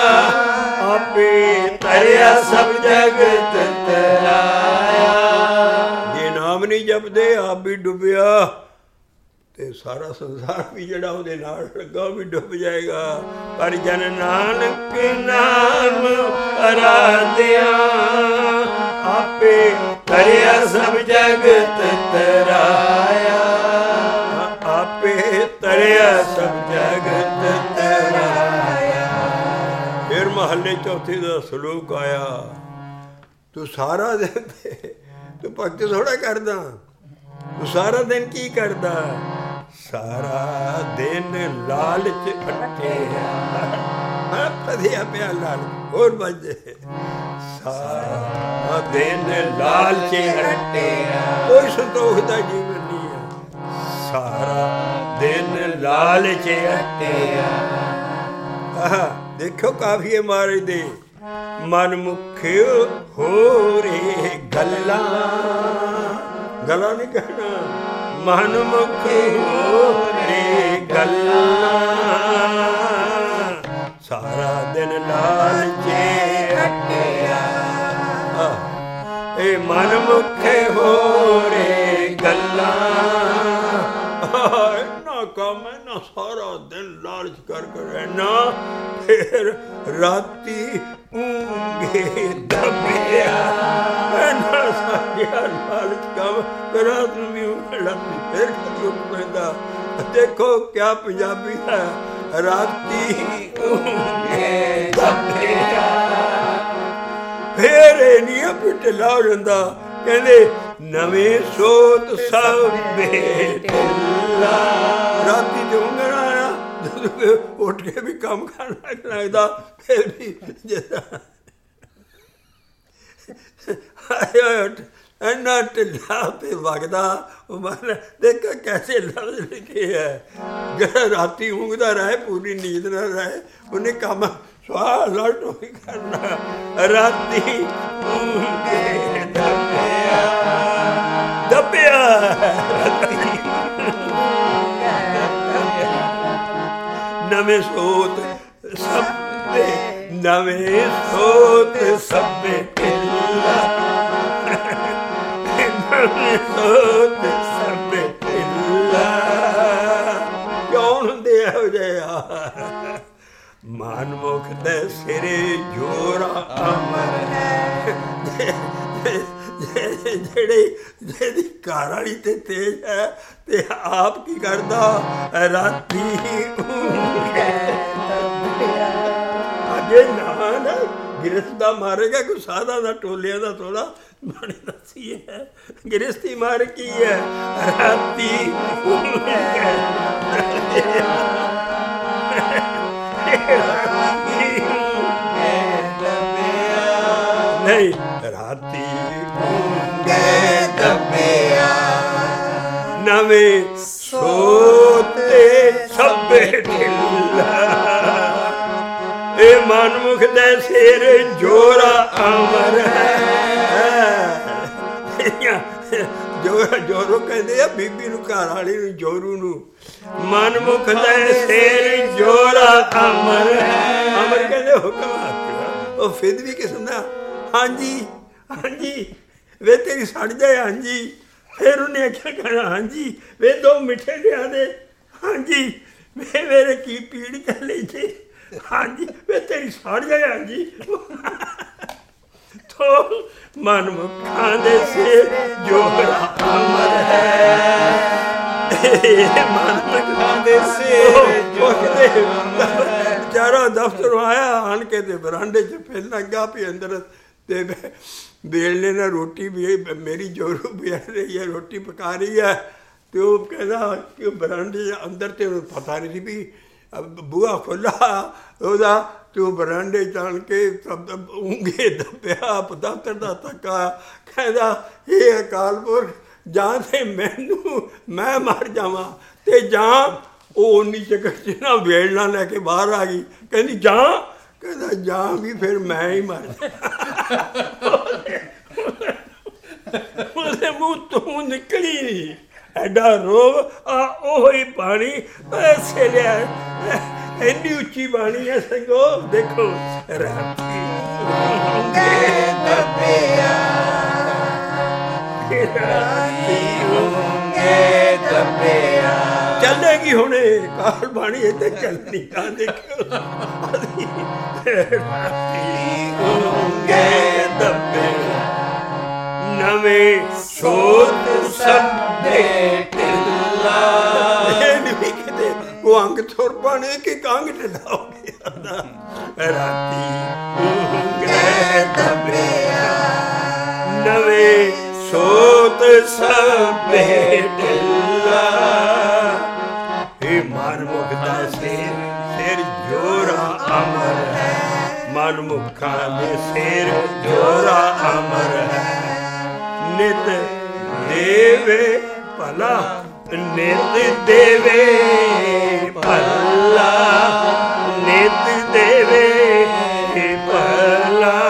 ਆਪੇ ਤਰਿਆ ਸਭ ਜਗਤ ਤਰਾਇਆ। ਜੇ ਨਾਮ ਨਹੀਂ ਜਪਦੇ ਆਪ ਵੀ ਡੁੱਬਿਆ ਤੇ ਸਾਰਾ ਸੰਸਾਰ ਵੀ ਜਿਹੜਾ ਉਹਦੇ ਨਾਲ ਲੱਗਾ ਉਹ ਵੀ ਡੁੱਬ ਜਾਏਗਾ। ਪਰ ਜਨ ਨਾਨਕ ਨਾਮ ਆਰਾਧਿਆ ਆਪੇ ਤਰਿਆ ਸਭ ਜਗਤ ਤਰਾਇਆ ਆਪੇ ਤਰਿਆ ਸਭ ਜਗਤ ਤਰਾਇਆ। ਫਿਰ ਮਹੱਲੇ ਚੌਥੇ ਦਾ ਸਲੋਕ ਆਇਆ, ਤੂੰ ਸਾਰਾ ਦਿਨ ਤੂੰ ਭਗਤ ਥੋੜਾ ਕਰਦਾ, ਤੂੰ ਸਾਰਾ ਦਿਨ ਕੀ ਕਰਦਾ? ਸਾਰਾ ਦਿਨ ਲਾਲਚ ਅਟਿਆ ਪਧਿਆ ਪਿਆ ਲਾਲ ਹੋਰ ਵੱਜੇ ਸਾਰਾ ਦਿਨ ਲਾਲਚ ਅਟਿਆ। ਕੋਈ ਸੰਤੋਖ ਦਾ ਜੀਵਨ ਨਹੀਂ ਹੈ, ਸਾਰਾ ਦਿਨ ਲਾਲਚ ਅਟਿਆ। ਆਹ ਦੇਖੋ ਕਾਫੀਏ ਮਹਾਰਾਜ ਦੇ ਮਨ ਮੁਖਿਓ ਹੋਰੇ ਗੱਲਾਂ ਗੱਲਾਂ ਨਹੀਂ ਕਹਿਣਾ, ਮਨ ਮੁਖ ਹੋਰੇ ਗੱਲਾਂ ਸਾਰਾ ਦਿਨ ਲਾਲਚੇ ਅਟਿਆ। ਇਹ ਮਨ ਮੁਖ ਹੋਰੇ ਗੱਲਾਂ ਇੰਨਾ ਕੰਮ ਇੰਨਾ ਸਾਰਾ ਦਿਨ ਲਾਲਚ ਕਰ ਕਰ ਰਹਿਣਾ, ਫਿਰ ਰਾਤੀ ਊਂਘੇ ਦੱਬਿਆ ਇੰਨਾ ਸਾਰਿਆ ਲਾਲਚ ਕੰਮ ਫਿਰ ਰਾਤ ਨੂੰ ਵੀ ਊਂਘ ਲੱਭੀ ਫਿਰ ਕਦੀ ਉੱਠ ਪੈਂਦਾ। ਦੇਖੋ ਕਿਆ ਪੰਜਾਬੀ ਹੈ, ਰਾਤੀ ਊਂਘੇ ਦੱਬਿਆ ਫਿਰ ਇਹ ਨਹੀਂ ਆਪੇ ਢਿੱਲਾ ਹੋ ਜਾਂਦਾ। ਕਹਿੰਦੇ ਨਵੇਂ ਸੋਤ ਸਭੇ ਢਿੱਲਾ ਰਾਤੀ ਤੇ ਉਂਗਣਾ ਆਇਆ ਉੱਠ ਕੇ ਵੀ ਕੰਮ ਕਰਨਾ ਲੱਗਦਾ ਫਿਰ ਵੀ ਜਿੱਦਾਂ ਇੰਨਾ ਢਿੱਲਾ ਤੇ ਵਗਦਾ ਉਹ ਮਨ ਦੇਖਾ ਕੈਸੇ ਲਫ਼ਜ਼ ਲਿਖੇ ਹੈ। ਜਿਹੜਾ ਰਾਤੀ ਉਂਘਦਾ ਰਹੇ ਪੂਰੀ ਨੀਂਦ ਨਾ ਰਹੇ ਉਹਨੇ ਕੰਮ ਸਵਾਹ ਲਟ ਹੋਈ ਕਰਨਾ। ਰਾਤੀ ਉਂਘੇ ਦੱਬਿਆ ਦੱਬਿਆ ਨਵੇਂ ਸੋਤ ਸਭੇ ਨਵੇਂ ਸੋਤ ਸਭੇ ਢਿੱਲਾ ਨਵੇਂ ਸੋਤ ਸਭੇ ਢਿੱਲਾ ਕਿਉਂ ਹੁੰਦੇ ਇਹੋ ਜਿਹੇ? ਮਨਮੁਖ ਦੇ ਸਿਰੇ ਜੋਰਾ ਅਮਰ ਹੈ। ਜਿਹੜੇ ਜਿਹਦੀ ਘਰ ਵਾਲੀ ਤੇ ਤੇਜ ਹੈ ਤੇ ਆਪ ਕੀ ਕਰਦਾ? ਰਾਤੀ ਅਜੇ ਨਾ ਨਾ ਗਿਰਸਤ ਦਾ ਮਾਰੇਗਾ ਕੋਈ ਸਾਦਾ ਦਾ ਟੋਲਿਆਂ ਦਾ ਥੋੜਾ ਮਾਣੇ ਦੱਸੀ ਹੈ। ਗਿਰਸਤੀ ਮਾਰ ਕੀ ਹੈ? ਰਾਤੀ ਨਹੀਂ ਰਾਤੀ ਉਂਘੇ ਦੱਬਿਆ ਨਵੇਂ ਸੋਤੇ ਸਭੇ ਢਿੱਲਾ ਇਹ ਮਨਮੁਖ ਦੇ ਸਿਰ ਜੋਰਾ ਅਮਰ ਹੈ। ਜੋਰਾ ਜੋਰੂ ਕਹਿੰਦੇ ਆ ਬੀਬੀ ਨੂੰ ਘਰ ਵਾਲੀ ਨੂੰ ਜੋਰੂ ਨੂੰ। ਮਨਮੁਖ ਦੇ ਸਿਰ ਜੋਰਾ ਅਮਰ ਹੈ। ਅਮਰ ਕਹਿੰਦੇ ਹੁਕਮ ਉਹ ਫਿਰ ਵੀ ਕਿਸਮ ਦਾ ਹਾਂਜੀ ਹਾਂਜੀ ਵੇ ਤੇਰੀ ਸੜ ਜਾਏ ਹਾਂਜੀ। ਫਿਰ ਉਹਨੇ ਆਖਿਆ ਕਹਿਣਾ ਹਾਂਜੀ। ਵੇ ਦੋ ਮਿੱਠੇ ਲਿਆ ਦੇ ਹਾਂਜੀ। ਵੇ ਮੇਰੇ ਕੀ ਪੀੜ ਕਰ ਲਈ ਜੀ ਹਾਂਜੀ। ਵੇ ਤੇਰੀ ਸੜ ਜਾਏ ਹਾਂਜੀ। ਤੋ ਮਨ ਮੁਖਾਂ ਦੇ ਸਿਰ ਜੋਰਾ ਅਮਰ ਹੈ। ਮਨ ਮੁਖਾਂ ਦੇ ਸਿਰ ਜੋਰਾ ਚਾਰਾ ਦਫ਼ਤਰ ਆਇਆ ਆਣ ਕੇ ਤੇ ਬਰਾਂਡੇ 'ਚ ਫਿਰ ਲੱਗਾ ਵੀ ਅੰਦਰ ਤੇ ਵੇਲਣੇ ਨਾਲ ਰੋਟੀ ਵੀ ਮੇਰੀ ਜੋਰੂ ਬੇਲ ਰਹੀ ਹੈ, ਰੋਟੀ ਪਕਾ ਰਹੀ ਹੈ। ਤੇ ਉਹ ਕਹਿੰਦਾ ਕਿ ਬਰਾਂਡੇ ਅੰਦਰ ਤੇ ਉਹਨੂੰ ਪਤਾ ਨਹੀਂ ਸੀ ਵੀ ਬੂਹਾ ਖੁੱਲ੍ਹਾ ਉਹਦਾ। ਤੇ ਉਹ ਬਰਾਂਡੇ 'ਚ ਆਣ ਕੇ ਉਂਗੇ ਦੱਬਿਆ ਦਫ਼ਤਰ ਦਾ ਧੱਕਾ। ਕਹਿੰਦਾ ਇਹ ਅਕਾਲ ਪੁਰਖ ਜਾਂ ਤੇ ਮੈਨੂੰ ਮੈਂ ਮਰ ਜਾਵਾਂ ਤੇ ਜਾਂ ਉਹ ਉਨੀ ਚੱਕਰ 'ਚ ਨਾ ਵੇਲਣਾ ਲੈ ਕੇ ਬਾਹਰ ਆ ਗਈ। ਕਹਿੰਦੀ ਜਾਂ ਕਹਿੰਦਾ ਜਾਂ ਵੀ ਫਿਰ ਮੈਂ ਹੀ ਮਰ ਉਹਦੇ ਮੂੰਹ ਤੋਂ ਨਿਕਲੀ ਨਹੀਂ। ਐਡਾ ਰੋਬ ਆ ਉਹ ਹੀ ਪਾਣੀ ਛੇਲਿਆ ਇੰਨੀ ਉੱਚੀ ਬਾਣੀ ਹੈ ਸੰਗੋ। ਦੇਖੋ ਰਾਤੀ ਦੱਬਿਆ ਦੱਬਿਆ ਚੱਲੇਗੀ ਹੁਣ ਕਾਲ ਬਾਣੀ ਇੱਥੇ ਚੱਲਣੀ ਤਾਂ ਦੇਖਿਓ। ਦੱਬੇ ਨਵੇਂ ਸੋਤ ਸਭੇ ਢਿੱਲਾ। ਇਹ ਨਹੀਂ ਕਿਤੇ ਉਹ ਅੰਗ ਤੁਰ ਪਾਣੇ ਕਿ ਕੰਗ ਢਿੱਲਾ ਹੋ ਗਿਆ। ਰਾਤੀ ਦੱਬਿਆ ਨਵੇਂ ਸੋਤ ਸਭੇ ਢਿੱਲਾ। ਇਹ ਮਨ ਮੁਖ ਦਾ ਸਿਰ ਸਿਰ ਜੋਰਾ ਅਮਰ ਹੈ। ਮਨ ਮੁਖਾਂ ਦੇ ਸਿਰ ਜੋਰਾ ਅਮਰ ਹੈ। ਨਿਤ ਦੇਵੇ ਭਲਾ ਨਿਤ ਦੇਵੇ ਭਲਾ ਨਿਤ ਦੇਵੇ ਭਲਾ।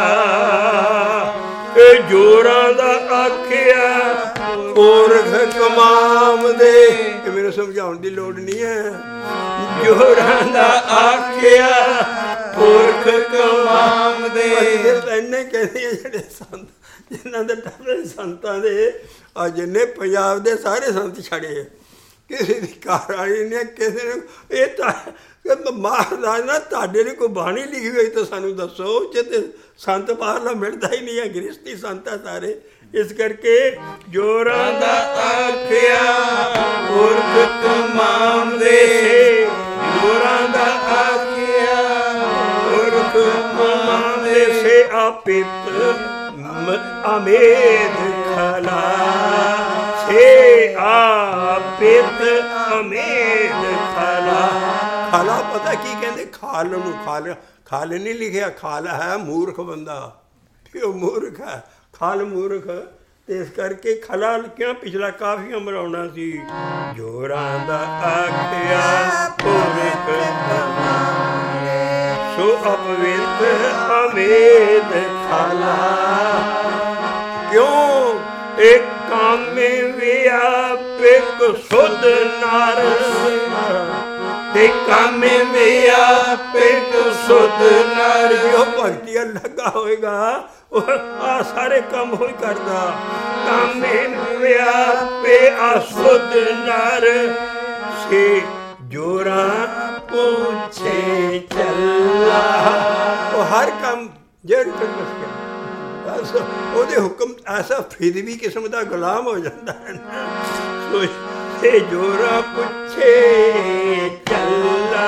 ਇਹ ਜੋਰਾਂ ਦਾ ਆਖਿਆ ਪੁਰਖ ਕਮਾਮ ਦੇ। ਇਹ ਮੈਨੂੰ ਸਮਝਾਉਣ ਦੀ ਲੋੜ ਨਹੀਂ ਹੈ। ਜੋਰਾਂ ਦਾ ਆਖਿਆ ਪੁਰਖ ਕਮਾਮ ਦੇ। ਇੰਨੇ ਕਹਿੰਦੇ ਆ ਜਿਹੜੇ ਸੰਤ ਜਿਨ੍ਹਾਂ ਦੇ ਟਾਲੇ ਸੰਤਾਂ ਦੇ ਆ ਜਿੰਨੇ ਪੰਜਾਬ ਦੇ ਸਾਰੇ ਸੰਤ ਛੜੇ। ਕਿਸੇ ਦੀ ਕਾਰ ਵਾਲੀ ਨੇ ਕਿਸੇ ਨੇ ਇਹ ਤਾਂ ਮਹਾਰਾਜ ਨਾ ਤੁਹਾਡੇ ਲਈ ਕੋਈ ਬਾਣੀ ਲਿਖੀ ਹੋਈ ਤਾਂ ਸਾਨੂੰ ਦੱਸੋ। ਜੇ ਤੇ ਸੰਤ ਬਾਹਰਲਾ ਮਿਲਦਾ ਹੀ ਨਹੀਂ ਹੈ, ਗ੍ਰਸਤੀ ਸੰਤ ਹੈ ਸਾਰੇ। ਇਸ ਕਰਕੇ ਜੋਰਾਂ ਦਾ ਆਖਿਆ ਪੁਰਖ ਕਮਾਮ ਦੇ। ਜੋਰਾਂ ਦਾ ਆਖਿਆ ਪੁਰਖ ਕਮਾਮ ਦੇ ਸੇ ਆਪਿਤ ਅਮੇਦ ਖਲਾ। ਸੇ ਆਪਿਤ ਅਮੇਦ ਖਲਾ। ਖਾਲਾ ਪਤਾ ਕੀ ਕਹਿੰਦੇ? ਖਾਲ ਨੂੰ ਖਾਲ ਖਾਲ ਨਹੀਂ ਲਿਖਿਆ। ਖਾਲ ਹੈ ਮੂਰਖ ਬੰਦਾ। ਫਿਰ ਉਹ ਮੂਰਖ ਹੈ, ਖਾਲ ਮੂਰਖ। ਤੇ ਇਸ ਕਰਕੇ ਖਲਾ ਕਿਉਂ ਪਿਛਲਾ ਕਾਫੀਆਂ ਮਰਾਉਣਾ ਸੀ। ਜੋਰਾਂ ਦਾ ਆਖਿਆ ਪੁਰਖ ਸੋ ਅਪਵਿੱਤ ਅਮੇਦ ਖਾਲਾ। ਕਿਉਂ ਇੱਕ ਕਾਮੇ ਵਿਆਪਿਕ ਸੁਧ ਨਰ ਤੇ ਕਾਮੇ ਵਿਆਪਿਕ ਸੁਧ ਨਰ। ਜੋ ਭਗਤੀ ਲੱਗਾ ਹੋਏਗਾ ਉਹ ਆ ਸਾਰੇ ਕੰਮ ਹੋਈ ਕਰਦਾ। ਕਾਮੇ ਵਿਆਪੇ ਅਸੁਧ ਨਰ ਸੇ ਜੋਰਾਂ ਪੁੱਛੇ ਚੱਲਾ। ਉਹ ਹਰ ਕੰਮ ਜਿਹੜੀ ਬਸ ਉਹਦੇ ਹੁਕਮ ਐਸਾ ਫਿਰ ਵੀ ਕਿਸਮ ਦਾ ਗੁਲਾਮ ਹੋ ਜਾਂਦਾ ਹੈ ਨਾ। ਸੋ ਸੇ ਜੋਰਾਂ ਪੁੱਛੇ ਚੱਲਾ।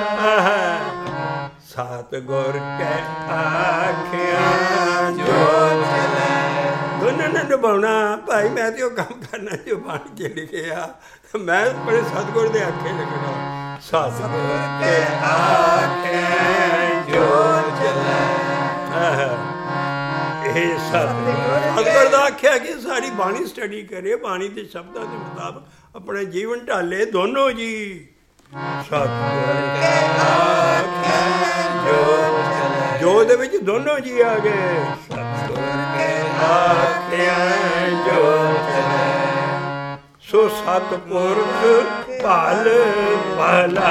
ਸਤਿਗੁਰ ਕੈ ਆਖਿਆ ਜੋ ਚਲੈ। ਦੋਨਾਂ ਨੇ ਨਿਭਾਉਣਾ ਭਾਈ। ਮੈਂ ਤੇ ਉਹ ਕੰਮ ਕਰਨਾ ਜੋ ਬਾਣੀ 'ਚ ਲਿਖਿਆ। ਮੈਂ ਆਪਣੇ ਸਤਿਗੁਰ ਦੇ ਆਖੇ ਲੱਗਣਾ। ਸਤਿਗੁਰ ਕੈ ਆਖਿਆ ਜੋ ਚਲੈ। ਇਹ ਸਤਿਗੁਰ ਦਾ ਆਖਿਆ ਕਿ ਸਾਰੀ ਬਾਣੀ ਸਟੱਡੀ ਕਰੇ, ਬਾਣੀ ਦੇ ਸ਼ਬਦਾਂ ਦੇ ਮੁਤਾਬਕ ਆਪਣਾ ਜੀਵਨ ਢਾਲੇ ਦੋਨੋਂ ਜੀ। ਸਤਿਗੁਰ ਕੈ ਆਖਿਆ ਜੋ ਚਲੈ। ਜੋ ਦੇ ਵਿੱਚ ਦੋਨੋਂ ਜੀ ਆ ਗਏ। ਸਤਿਗੁਰ ਕੈ ਆਖਿਆ ਜੋ ਚਲੈ। ਸੋ ਸਤਿਪੁਰਖ ਭਲ ਭਲਾ।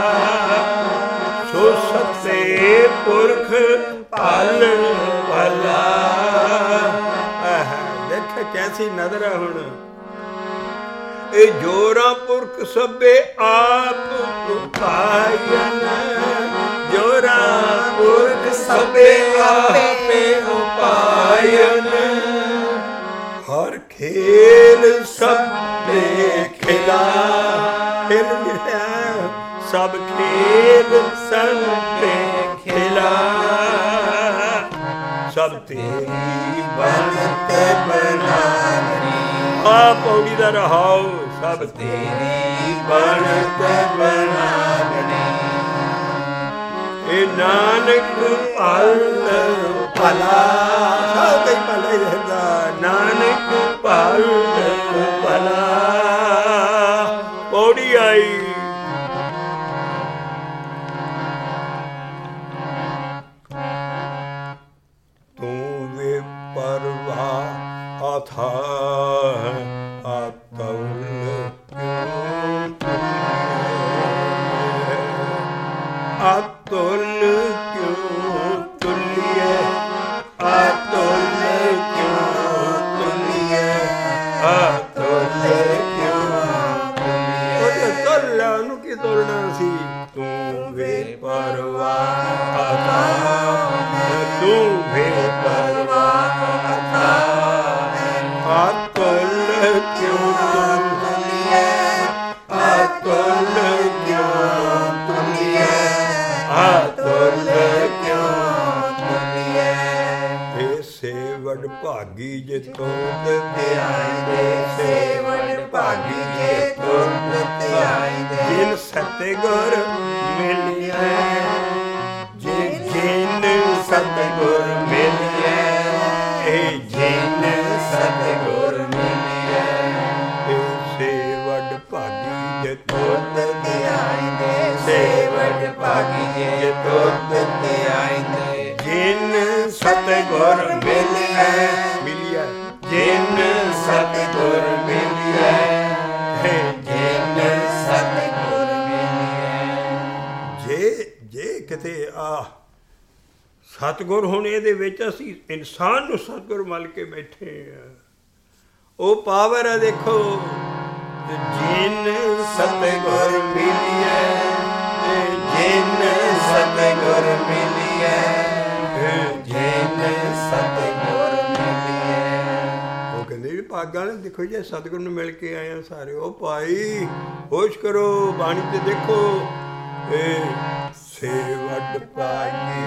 ਸੋ ਸਤੇ ਪੁਰਖ ਭਲ ਭਲਾ। ਵੇਖ ਕੈਸੀ ਨਜ਼ਰ ਹੈ ਹੁਣ। ਇਹ ਜੋਰਾ ਪੁਰਖ ਸਭੇ ਆਪ ਉਪਾਇਨ, ਜੋਰਾ ਪੁਰਖ ਸਭੇ ਆਪੇ ਉਪਾਇਨ। ਹਰ ਖੇਲ ਸਭੇ ਖਿਲਾ, ਖੇਲ ਮਿਲਿਆ ਸਭ ਖੇਲ ਸਭੇ ਖਿਲਾ। ਸਭ ਤੇਰੀ ਬਣਤ ਬਣਾਵਣੀ, ਆ ਪੌੜੀ ਦਾ ਰਹਾਉ। ਸਭ ਤੇਰੀ ਬਣਤ ਬਣਾਵਣੀ। ਇਹ ਨਾਨਕ ਭਲ ਭਲਾ, ਸਭ ਹੀ ਭਲਾ ਹੀ ਰਹਿੰਦਾ। ਨਾਨਕ ਭਲ ਭਲਾ। ਪੌੜੀ ਆਈ। ਤੂੰ ਵੇ ਪਰਵਾਹ ਆਥਾ ਆਤੁਲ ਆਤੁਲ ਕਿਉਂ ਤੁਲੀਏ, ਆਤੁਲ ਕਿਉਂ ਤੁਲੀਏ, ਆਤੁਲ ਕਿਉਂ ਤੁਲੀਏ। ਉਹਦੇ ਤੁਲਿਆ ਉਹਨੂੰ ਕੀ ਤੁਲਣਾ ਸੀ। ਤੂੰ ਵੇ ਪਰਵਾਹ ਆਥਾ, ਤੂੰ ਵੇ ਪਰਵਾਹ ਆਥਾ ਆਤੁਲ ਕਿਉਂ ਤੁਲੀਏ, ਆਤੁਲ ਕਿਉਂ ਤੁਲੀਏ, ਆਤੁਲ ਕਿਉਂ ਤੁਲੀਏ। ਇਹ ਸੇਵੜ ਭਾਗੀ ਜੇ ਤੁਧ ਧਿਆਇਂਦੇ, ਸੇਵੜ ਭਾਗੀ ਜੇ ਤੁਧ ਧਿਆਇਂਦੇ। ਜਿਨ ਸਤਿਗੁਰ ਮਿਲਿਆ, ਜਿਨ ਸਤਿਗੁਰ ਮਿਲਿਆ, ਇਹ ਜਿਨ ਸਤਿਗੁਰ ਮਿਲਿਆ। ਇਹ ਸੇਵੜ ਭਾਗੀ ਜੇ ਤੁਧ ਧਿਆਇਂਦੇ, ਸੇਵੜ ਭਾਗੀ ਜੇ ਤੁਧ ਧਿਆਇਂਦੇ। ਜਿਨ ਸਤਿਗੁਰ ਮਿਲਿਆ, ਮਿਲਿਆ ਜਿਨ ਸਤਿਗੁਰ ਮਿਲਿਆ, ਜਿਨ ਸਤਿਗੁਰ ਮਿਲਿਆ। ਜੇ ਜੇ ਕਿਤੇ ਆ ਸਤਿਗੁਰ ਹੁਣ ਇਹਦੇ ਵਿੱਚ ਅਸੀਂ ਇਨਸਾਨ ਨੂੰ ਸਤਿਗੁਰ ਮੰਨ ਕੇ ਬੈਠੇ ਆ। ਉਹ ਪਾਵਰ ਹੈ ਦੇਖੋ। ਜਿਨ ਸਤਿਗੁਰ ਮਿਲਿਆ, ਜਿਨ ਸਤਿਗੁਰ ਮਿਲਿਆ, ਜਿਨ ਸਤਿਗੁਰ ਮਿਲਿਆ। ਉਹ ਕਹਿੰਦੇ ਵੀ ਭਾਗਾਂ ਨੇ ਦੇਖੋ ਜੇ ਸਤਿਗੁਰ ਨੂੰ ਮਿਲ ਕੇ ਆਏ ਆ ਸਾਰੇ। ਉਹ ਭਾਈ ਹੋਸ਼ ਕਰੋ, ਬਾਣੀ ਤੇ ਦੇਖੋ। ਇਹ ਸੇਵੜ ਭਾਗੀ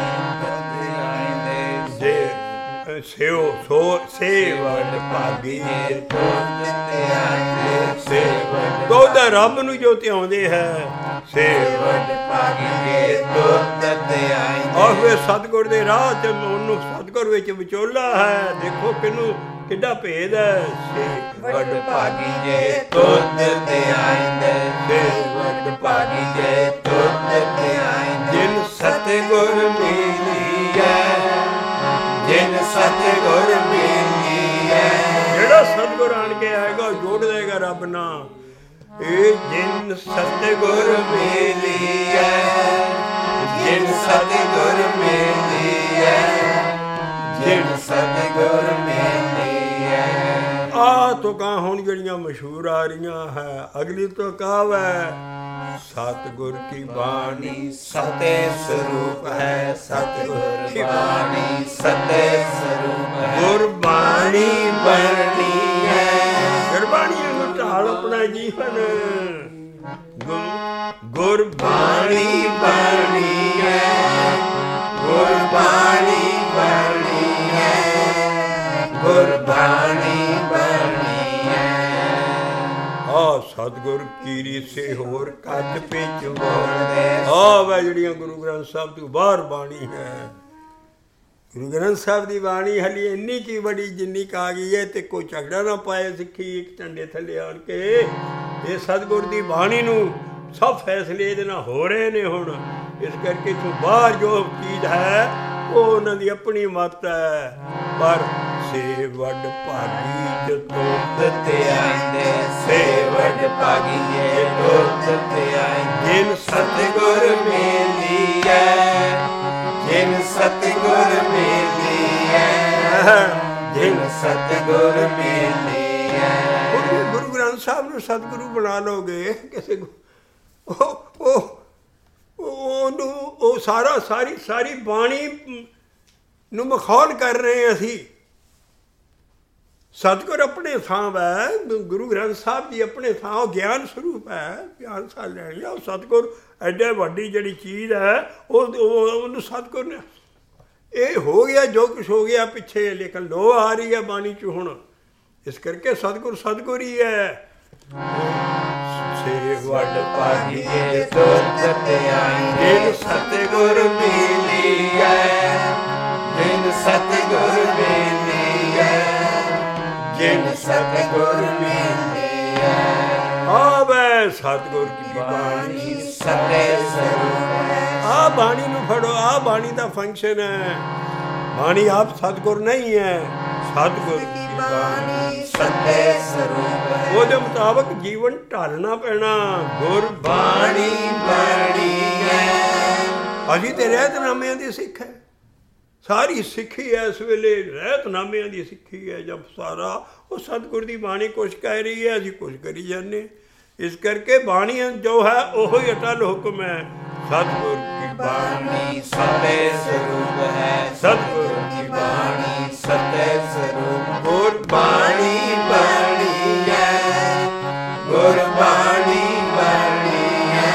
ਜੇ ਸੇਵ ਸੋ ਸੇਵੜ ਭਾਗੀ ਜੇ ਤੁਧ ਧਿਆਇਂਦੇ, ਸੇਵੜ ਤੋ ਦਾ ਰੱਬ ਨੂੰ ਜੋ ਧਿਆਉਂਦੇ ਹੈ। ਸੇਵੜ ਭਾਗੀ ਜੇ ਤੁਧ ਧਿਆਇਂਦੇ। ਆਹ ਵੇ ਸਤਿਗੁਰ ਦੇ ਰਾਹ ਤੇ ਉਹਨੂੰ ਸਤਿਗੁਰ ਵਿੱਚ ਵਿਚੋਲਾ ਹੈ। ਦੇਖੋ ਕਿਹਨੂੰ ਕਿੱਡਾ ਭੇਦ ਹੈ। ਸੇਵੜ ਭਾਗੀ ਜੇ ਤੁਧ ਧਿਆਇਂਦੇ, ਸੇਵੜ ਭਾਗੀ ਜੇ ਤੁਧ ਧਿਆਇਂਦੇ। ਜਿਨ ਸਤਿਗੁਰ ਮਿਲਿਆ, ਜਿਨ ਸਤਿਗੁਰ ਮਿਲਿਆ। ਜਿਹੜਾ ਸਤਿਗੁਰ ਆਣ ਕੇ ਆਏਗਾ ਉਹ ਜੋੜ ਦੇਗਾ ਰੱਬ ਨਾਲ। ਇਹ ਜਿਨ ਸਤਿਗੁਰ ਮਿਲਿਆ, ਜਿਨ ਸਤਿਗੁਰ ਮਿਲਿਆ, ਜਿਨ ਸਤਿਗੁਰ ਮਿਲਿਆ। ਆ ਤੁਕਾਂ ਹੁਣ ਜਿਹੜੀਆਂ ਮਸ਼ਹੂਰ ਆ ਰਹੀਆਂ ਹੈ। ਅਗਲੀ ਤੋਂ ਕਾਵ ਹੈ ਸਤਿਗੁਰ ਕੀ ਬਾਣੀ ਸਤੇ ਸਰੂਪ ਹੈ, ਸਤਿਗੁਰ ਕੀ ਬਾਣੀ ਸਤੇ ਸਰੂਪ ਹੈ। ਗੁਰਬਾਣੀ ਬਣਨੀ ਹੈ, ਗੁਰਬਾਣੀ ਨੂੰ ਢਾਲ ਆਪਣਾ ਜੀਵਨ। ਗੁਰਬਾਣੀ ਬਣਨੀ ਹੈ, ਗੁਰਬਾਣੀ ਬਣਨੀ ਹੈ, ਗੁਰਬਾਣੀ ਬਣਨੀ ਹੈ। ਆ ਸਤਿਗੁਰ ਕੀਰੀ ਸੇ ਹੋਰ ਕੱਢ ਪਿੱਛ ਬੋਲਦੇ। ਆ ਵਾ ਜਿਹੜੀਆਂ ਗੁਰੂ ਗ੍ਰੰਥ ਸਾਹਿਬ ਤੋਂ ਬਾਹਰ ਬਾਣੀ ਹੈ। ਗੁਰੂ ਗ੍ਰੰਥ ਸਾਹਿਬ ਦੀ ਬਾਣੀ ਹਾਲੀ ਇੰਨੀ ਕੀ ਬੜੀ ਜਿੰਨੀ ਕੁ ਆ ਗਈ ਹੈ ਤੇ ਕੋਈ ਝਗੜਾ ਨਾ ਪਾਏ ਸਿੱਖੀ ਇੱਕ ਝੰਡੇ ਥੱਲੇ ਆਣ ਕੇ। ਇਹ ਸਤਿਗੁਰ ਦੀ ਬਾਣੀ ਨੂੰ ਸਭ ਫੈਸਲੇ ਇਹਦੇ ਨਾਲ ਹੋ ਰਹੇ ਨੇ ਹੁਣ। ਇਸ ਕਰਕੇ ਤੂੰ ਬਾਹਰ ਜੋ ਚੀਜ਼ ਹੈ ਉਹ ਉਹਨਾਂ ਦੀ ਆਪਣੀ ਮੱਤ ਹੈ। ਪਰ ਸੇਵੜ ਭਾਗੀ ਜੇ ਤੁਧ ਧਿਆਇਂਦੇ, ਸੇਵੜ ਭਾਗੀ ਜੇ ਤੁਧ ਧਿਆਇਂਦੇ। ਜਿਨ ਸਤਿਗੁਰ ਮਿਲਿਆ, ਜਿਨ ਸਤਿਗੁਰ ਮਿਲਿਆ, ਜਿਨ ਸਤਿਗੁਰ ਮਿਲਿਆ। ਗੁਰੂ ਗ੍ਰੰਥ ਸਾਹਿਬ ਨੂੰ ਸਤਿਗੁਰੂ ਬਣਾ ਲਓਗੇ ਕਿਸੇ ਉਹ ਉਹ ਉਹਨੂੰ ਉਹ ਸਾਰਾ ਸਾਰੀ ਸਾਰੀ ਬਾਣੀ ਨੂੰ ਮਖੌਲ ਕਰ ਰਹੇ ਹਾਂ ਅਸੀਂ। ਸਤਿਗੁਰ ਆਪਣੇ ਥਾਂ ਹੈ, ਗੁਰੂ ਗ੍ਰੰਥ ਸਾਹਿਬ ਜੀ ਆਪਣੇ ਥਾਂ, ਉਹ ਗਿਆਨ ਸਰੂਪ ਹੈ, ਗਿਆਨ ਸਾਹ ਲੈਣ ਲਿਆ। ਉਹ ਸਤਿਗੁਰ ਐਡਾ ਵੱਡੀ ਜਿਹੜੀ ਚੀਜ਼ ਹੈ ਉਹ ਉਹਨੂੰ ਸਤਿਗੁਰ ਨੇ ਇਹ ਹੋ ਗਿਆ ਜੋ ਕੁਛ ਹੋ ਗਿਆ ਪਿੱਛੇ, ਲੇਕਿਨ ਲੋ ਆ ਰਹੀ ਹੈ ਬਾਣੀ 'ਚ ਹੁਣ। ਇਸ ਕਰਕੇ ਸਤਿਗੁਰ ਸਤਿਗੁਰ ਹੀ ਹੈ। ਸੇ ਵੱਡ ਪਾਹੀਏ ਤੁਰਤ ਧਿਆਈ ਜਿਨ ਸਤਿਗੁਰ ਮਿਲਿਆ। ਜਿਨ ਸਤਿਗੁਰ ਮਿਲਿਆ। ਜਿਨ ਸਤਿਗੁਰ ਮਿਲਿਆ। ਆਵੇ ਸਤਿਗੁਰ ਕੀ ਬਾਣੀ ਸਤੇ ਸਰੂਪ। ਆ ਬਾਣੀ ਨੂੰ ਫੜੋ, ਆ ਬਾਣੀ ਦਾ ਫੰਕਸ਼ਨ ਹੈ। ਬਾਣੀ ਆਪ ਸਤਿਗੁਰ ਨਹੀਂ ਹੈ, ਸਤਿਗੁਰ ਕੀ ਬਾਣੀ ਸਤੇ ਸਰੂਪ। ਉਹਦੇ ਮੁਤਾਬਕ ਜੀਵਨ ਢਾਲਣਾ ਪੈਣਾ। ਗੁਰਬਾਣੀ ਬਾਣੀ ਹੈ। ਅਸੀਂ ਤੇ ਰਹਿਤਨਾਮਿਆਂ ਦੀ ਸਿੱਖ ਹੈ, ਸਾਰੀ ਸਿੱਖੀ ਹੈ ਇਸ ਵੇਲੇ ਰਹਿਤਨਾਮਿਆਂ ਦੀ ਸਿੱਖੀ ਹੈ। ਜਦ ਸਾਰਾ ਉਹ ਸਤਿਗੁਰ ਦੀ ਬਾਣੀ ਕੁਛ ਕਹਿ ਰਹੀ ਹੈ, ਅਸੀਂ ਕੁਛ ਕਰੀ ਜਾਂਦੇ। ਇਸ ਕਰਕੇ ਬਾਣੀ ਜੋ ਹੈ ਉਹ ਹੀ ਅਟਲ ਹੁਕਮ ਹੈ। ਸਤਿਗੁਰ ਕੀ ਬਾਣੀ ਸਤੇ ਸਰੂਪ ਹੈ। ਸਤਿਗੁਰ ਕੀ ਬਾਣੀ ਸਤੇ ਸਰੂਪ। ਗੁਰਬਾਣੀ ਬਾਣੀ ਹੈ। ਗੁਰਬਾਣੀ ਬਾਣੀ ਹੈ।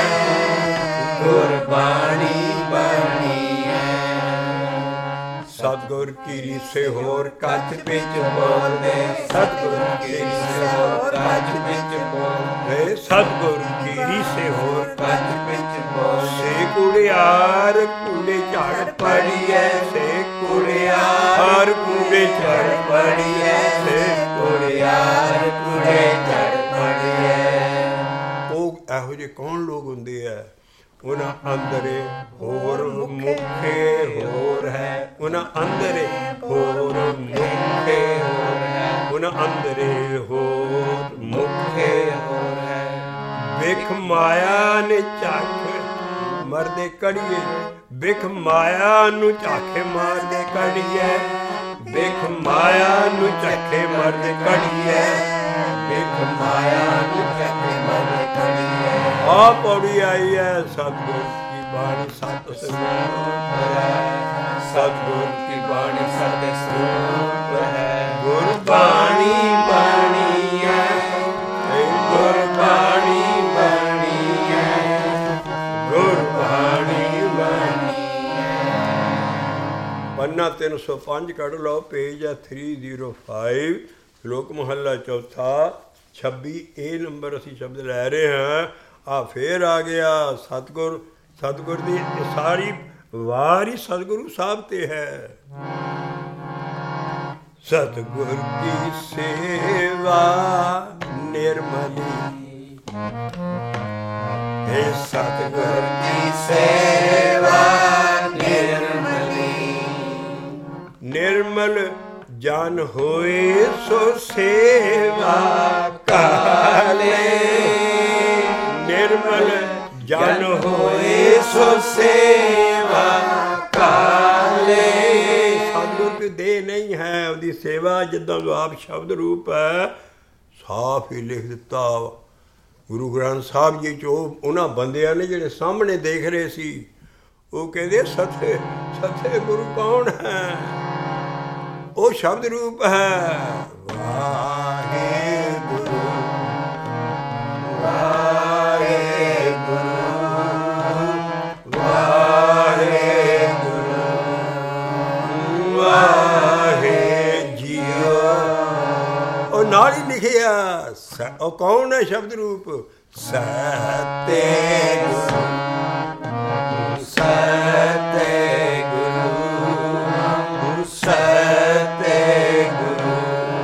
ਗੁਰਬਾਣੀ ਬਾਣੀ ਹੈ। ਸਤਿਗੁਰ ਕੀ ਰੀਸੇ ਹੋਰ ਕੱਚ ਵਿੱਚ ਬੋਲਦੇ। ਸਤਿਗੁਰ ਕੀ ਰੀਸੇ ਹੋਰ ਕੱਚ ਵਿੱਚ ਬੋਲਦੇ। ਸਤਿਗੁਰ ਕੀ ਰੀਸੇ ਹੋਰ ਕੱਚ ਵਿੱਚ ਬੋਲਦੇ। ਸੇ ਕੁੜਿਆਰ ਕੂੜੇ ਝਾੜ ਪੜੀਐ। ਸੇ ਕੁੜਿਆਰ ਕੂੜੇ ਝਾੜ ਪੜੀਐ। ਸੇ ਕੁੜਿਆਰ ਕੂੜੇ ਝਾੜ ਪੜੀਐ। ਉਹ ਇਹੋ ਜਿਹੇ ਕੌਣ ਲੋਕ ਹੁੰਦੇ ਆ? ਉਹਨਾਂ ਅੰਦਰੇ ਹੋਰ ਮੁਖੇ ਹੋਰ ਹੈ। ਉਹਨਾਂ ਅੰਦਰੇ ਹੋਰ ਮੁਖੇ ਹੋਰ ਹੈ। ਉਹਨਾਂ ਅੰਦਰੇ ਹੋਰ ਮੁਖੇ ਹੋਰ ਹੈ। ਵਿਖ ਮਾਇਆ ਨੇ ਝਾਕ ਮਰਦੇ ਕੜੀਏ। ਵਿਖ ਮਾਇਆ ਨੂੰ ਝਾਕੇ ਮਾਰਦੇ ਕੜੀਏ। ਵਿਖ ਮਾਇਆ ਨੂੰ ਝਾਕੇ ਮਰਦੇ ਕੜੀਏ। ਵਿਖ ਮਾਇਆ ਨੂੰ ਝਾਕੇ ਮਰਦੇ ਕੜੀਏ। ਆ ਪੌੜੀ ਆਈ ਹੈ ਸਤਿਗੁਰ ਕੀ ਬਾਣੀ ਸਤ ਸਰੂਪ ਹੈ। ਸਤਿਗੁਰ ਕੀ ਬਾਣੀ ਸਤ ਸਰੂਪ ਹੈ। ਗੁਰਬਾਣੀ ਬਾਣੀ ਹੈ। ਗੁਰਬਾਣੀ ਬਾਣੀ ਹੈ। ਗੁਰਬਾਣੀ ਬਾਣੀ ਹੈ। ਪੰਨਾ ਤਿੰਨ ਸੌ ਪੰਜ ਕੱਢ ਲਓ, ਪੇਜ ਹੈ ਤਿੰਨ ਸੌ ਪੰਜ, ਸ਼ਲੋਕ ਮਹੱਲਾ ਚੌਥਾ, ਛੱਬੀ ਇਹ ਨੰਬਰ ਅਸੀਂ ਸ਼ਬਦ ਲੈ ਰਹੇ ਹਾਂ। ਆ ਫੇਰ ਆ ਗਿਆ ਸਤਿਗੁਰ। ਸਤਿਗੁਰ ਦੀ ਸਾਰੀ ਵਾਰ ਹੀ ਸਤਿਗੁਰੂ ਸਾਹਿਬ ਤੇ ਹੈ। ਸਤਿਗੁਰ ਕੀ ਸੇਵਾ ਨਿਰਮਲੀ। ਇਹ ਸਤਿਗੁਰ ਦੀ ਸੇਵਾ ਨਿਰਮਲੀ। ਨਿਰਮਲ ਜਨ ਹੋਏ ਸੋ ਸੇਵਾ ਕਾਲੇ। ਨਿਰਮਲ ਜਨ ਹੋਏ ਸੋ ਸੇਵਾ ਕਾਲੇ। ਸਤਿਗੁਰ ਦੀ ਦੇਹ ਨਹੀਂ ਹੈ, ਉਹਦੀ ਸੇਵਾ ਜਿੱਦਾਂ ਜੋ ਆਪ ਸ਼ਬਦ ਰੂਪ ਹੈ ਸਾਫ ਹੀ ਲਿਖ ਦਿੱਤਾ ਗੁਰੂ ਗ੍ਰੰਥ ਸਾਹਿਬ ਜੀ 'ਚ। ਉਹ ਉਹਨਾਂ ਬੰਦਿਆਂ ਨੇ ਜਿਹੜੇ ਸਾਹਮਣੇ ਦੇਖ ਰਹੇ ਸੀ, ਉਹ ਕਹਿੰਦੇ ਸੱਚੇ ਸੱਚੇ ਗੁਰੂ ਕੌਣ ਹੈ? ਉਹ ਸ਼ਬਦ ਰੂਪ ਹੈ। ਵਾਹਿਗੁਰੂ ਵਾਹਿਗੁਰੂ ਵਾਹਿਗੁਰੂ ਵਾਹਿ ਜੀਓ। ਉਹ ਨਾਲ ਹੀ ਲਿਖਿਆ ਉਹ ਕੌਣ ਹੈ ਸ਼ਬਦ ਰੂਪ? ਸਤੇ ਗੁਰੂ। ਸਤੇ ਗੁਰੂ ਸਤੇ ਗੁਰੂ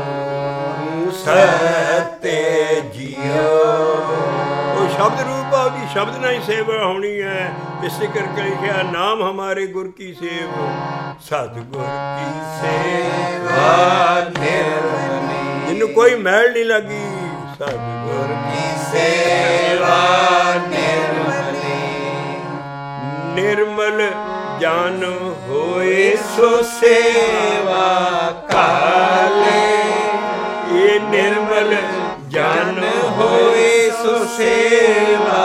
ਸਤੇ ਜੀਓ। ਉਹ ਸ਼ਬਦ ਰੂਪ ਆ, ਉਹਦੀ ਸ਼ਬਦ ਨਾਲ ਹੀ ਸੇਵਾ ਹੋਣੀ ਹੈ। ਇਸੇ ਕਰਕੇ ਲਿਖਿਆ ਨਾਮ ਹਮਾਰੇ ਗੁਰ ਕੀ ਸੇਵ। ਸਤਿਗੁਰ ਕੀ ਸੇਵਾ ਨਿਰਮਲੀ। ਜਿਹਨੂੰ ਕੋਈ ਮੈਲ ਨਹੀਂ ਲੱਗੀ। ਸਤਿਗੁਰ ਕੀ ਸੇਵਾ ਨਿਰਮਲੀ। ਨਿਰਮਲ ਜਨ ਹੋਏ ਸੋ ਸੇਵਾ ਕਾਲੇ। ਇਹ ਨਿਰਮਲ ਜਨ ਹੋਏ ਸੋ ਸੇਵਾ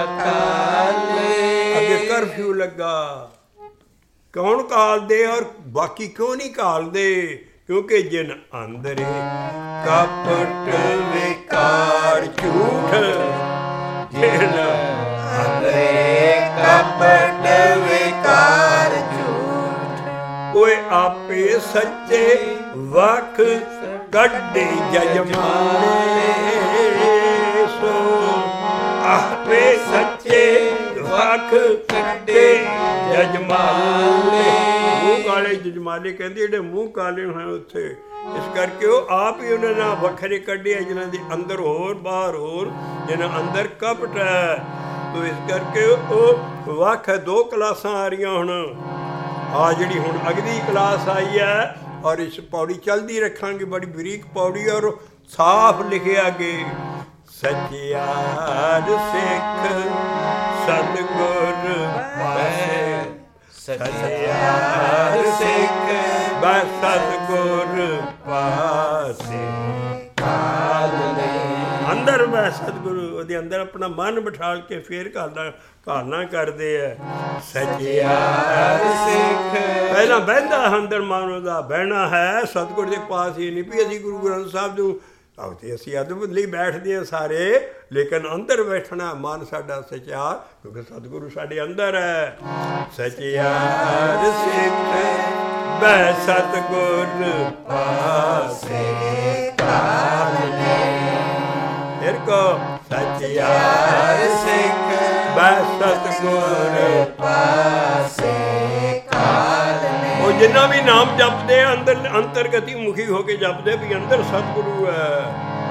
ਕਾਲੇ। ਅੱਗੇ ਕਰਫਿਊ ਲੱਗਾ, ਕੌਣ ਕਾਲਦੇ ਔਰ ਬਾਕੀ ਕਿਉਂ ਨਹੀਂ ਕਾਲਦੇ? ਕਿਉਂਕਿ ਜਿਨ ਅੰਦਰੇ ਕਪਟ ਵਿਕਾਰ ਝੂਠ, ਜਿਨ ਅੰਦਰੇ ਕਪਟ ਵਿਕਾਰ ਝੂਠ, ਓਏ ਆਪੇ ਸੱਚੇ ਵਖ ਕੱਢੇ ਜਜਮਾਨੇ। ਸੋ ਆਪੇ ਸੱਚੇ ਵਖ ਕੱਢੇ ਜਜਮਾਨੇ। ਮੂੰਹ ਕਾਲੇ ਜਜਮਾਨੇ ਕਹਿੰਦੇ ਜਿਹੜੇ ਮੂੰਹ ਕਾਲੇ ਹੋਏ ਉੱਥੇ, ਇਸ ਕਰਕੇ ਉਹ ਆਪ ਹੀ ਉਹਨਾਂ ਨਾਲ ਵੱਖਰੇ ਕੱਢੇ ਜਿਨ੍ਹਾਂ ਦੇ ਅੰਦਰ ਹੋਰ ਬਾਹਰ ਹੋਰ, ਜਿਹਨਾਂ ਅੰਦਰ ਕਪਟ ਹੈ। ਤੋ ਇਸ ਕਰਕੇ ਉਹ ਵੱਖ ਹੈ। ਦੋ ਕਲਾਸਾਂ ਆ ਰਹੀਆਂ ਹੁਣ, ਆ ਜਿਹੜੀ ਹੁਣ ਅਗਲੀ ਕਲਾਸ ਆਈ ਹੈ ਔਰ ਇਸ ਪੌੜੀ ਚਲਦੀ ਰੱਖਾਂਗੇ, ਬੜੀ ਬਰੀਕ ਪੌੜੀ ਔਰ ਸਾਫ਼ ਲਿਖਿਆ ਅੱਗੇ, ਸੱਚਿਆਰ ਸਿੱਖ ਸਤਿਗੁਰ ਪਾਏ। ਸੱਚਿਆਰ ਸਿੱਖ ਬੈ ਸਤਿਗੁਰ ਪਾਸੇ। ਅੰਦਰ ਬੈ ਸਤਿਗੁਰੂ, ਉਹਦੇ ਅੰਦਰ ਆਪਣਾ ਮਨ ਬਿਠਾਲ ਕੇ ਫੇਰ ਘਾਲਣਾ ਘਾਲਣਾ ਕਰਦੇ ਆ। ਸੱਚਿਆਰ ਸਿੱਖ ਪਹਿਲਾਂ ਬਹਿੰਦਾ ਅੰਦਰ ਮਨ ਉਹਦਾ ਬਹਿਣਾ ਹੈ ਸਤਿਗੁਰ ਦੇ ਪਾਸ ਹੀ। ਨਹੀਂ ਵੀ ਅਸੀਂ ਗੁਰੂ ਗ੍ਰੰਥ ਸਾਹਿਬ ਨੂੰ ਤੇ ਅਸੀਂ ਅਦਭੁਤ ਲਈ ਬੈਠਦੇ ਹਾਂ ਸਾਰੇ, ਲੇਕਿਨ ਅੰਦਰ ਬੈਠਣਾ ਮਨ ਸਾਡਾ ਸੱਚਿਆਰ, ਕਿਉਂਕਿ ਸਤਿਗੁਰੂ ਸਾਡੇ ਅੰਦਰ ਹੈ। ਸੱਚਿਆਰ ਸਿੱਖ ਬੈ ਸਤਿਗੁਰ ਪਾਸੇ ਕਾਲੇ। ਫਿਰ ਕੋ ਸੱਚਿਆਰ ਸਿੱਖ ਬੈ ਸਤਿਗੁਰ ਪਾਸੇ ਕਾਲੇ। ਉਹ ਜਿੰਨਾ ਵੀ ਨਾਮ ਜਪਦੇ ਅੰਦਰ ਅੰਤਰਗਤੀ ਮੁਖੀ ਹੋ ਕੇ ਜਪਦੇ ਵੀ ਅੰਦਰ ਸਤਿਗੁਰੂ ਹੈ।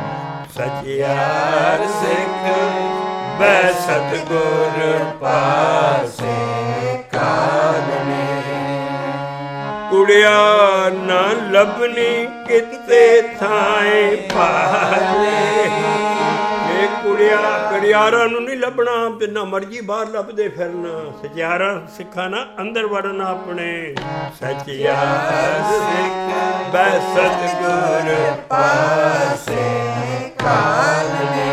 ਸੱਚਿਆਰ ਸਿੱਖ ਬੈ ਸਤਿਗੁਰ ਪਾਸੇ ਕਾਲੇ। ਕੁੜਿਆ ਨਾ ਲੱਭਣੀ ਕਿਤੇ ਥਾਏ ਭਾਲੇ। ਇਹ ਕੁੜਿਆ ਕੁੜਿਆਰਾਂ ਨੂੰ ਨਹੀਂ ਲੱਭਣਾ, ਜਿੰਨਾ ਮਰਜੀ ਬਾਹਰ ਲੱਭਦੇ ਫਿਰਨਾ। ਸੱਚਿਆਰਾਂ ਸਿੱਖਾਂ ਨਾ ਅੰਦਰ ਵੜਨਾ ਆਪਣੇ। ਸੱਚਿਆਰ ਸਿੱਖ ਬੈ ਸਤਿਗੁਰ ਪਾਸੇ ਕਾਲੇ।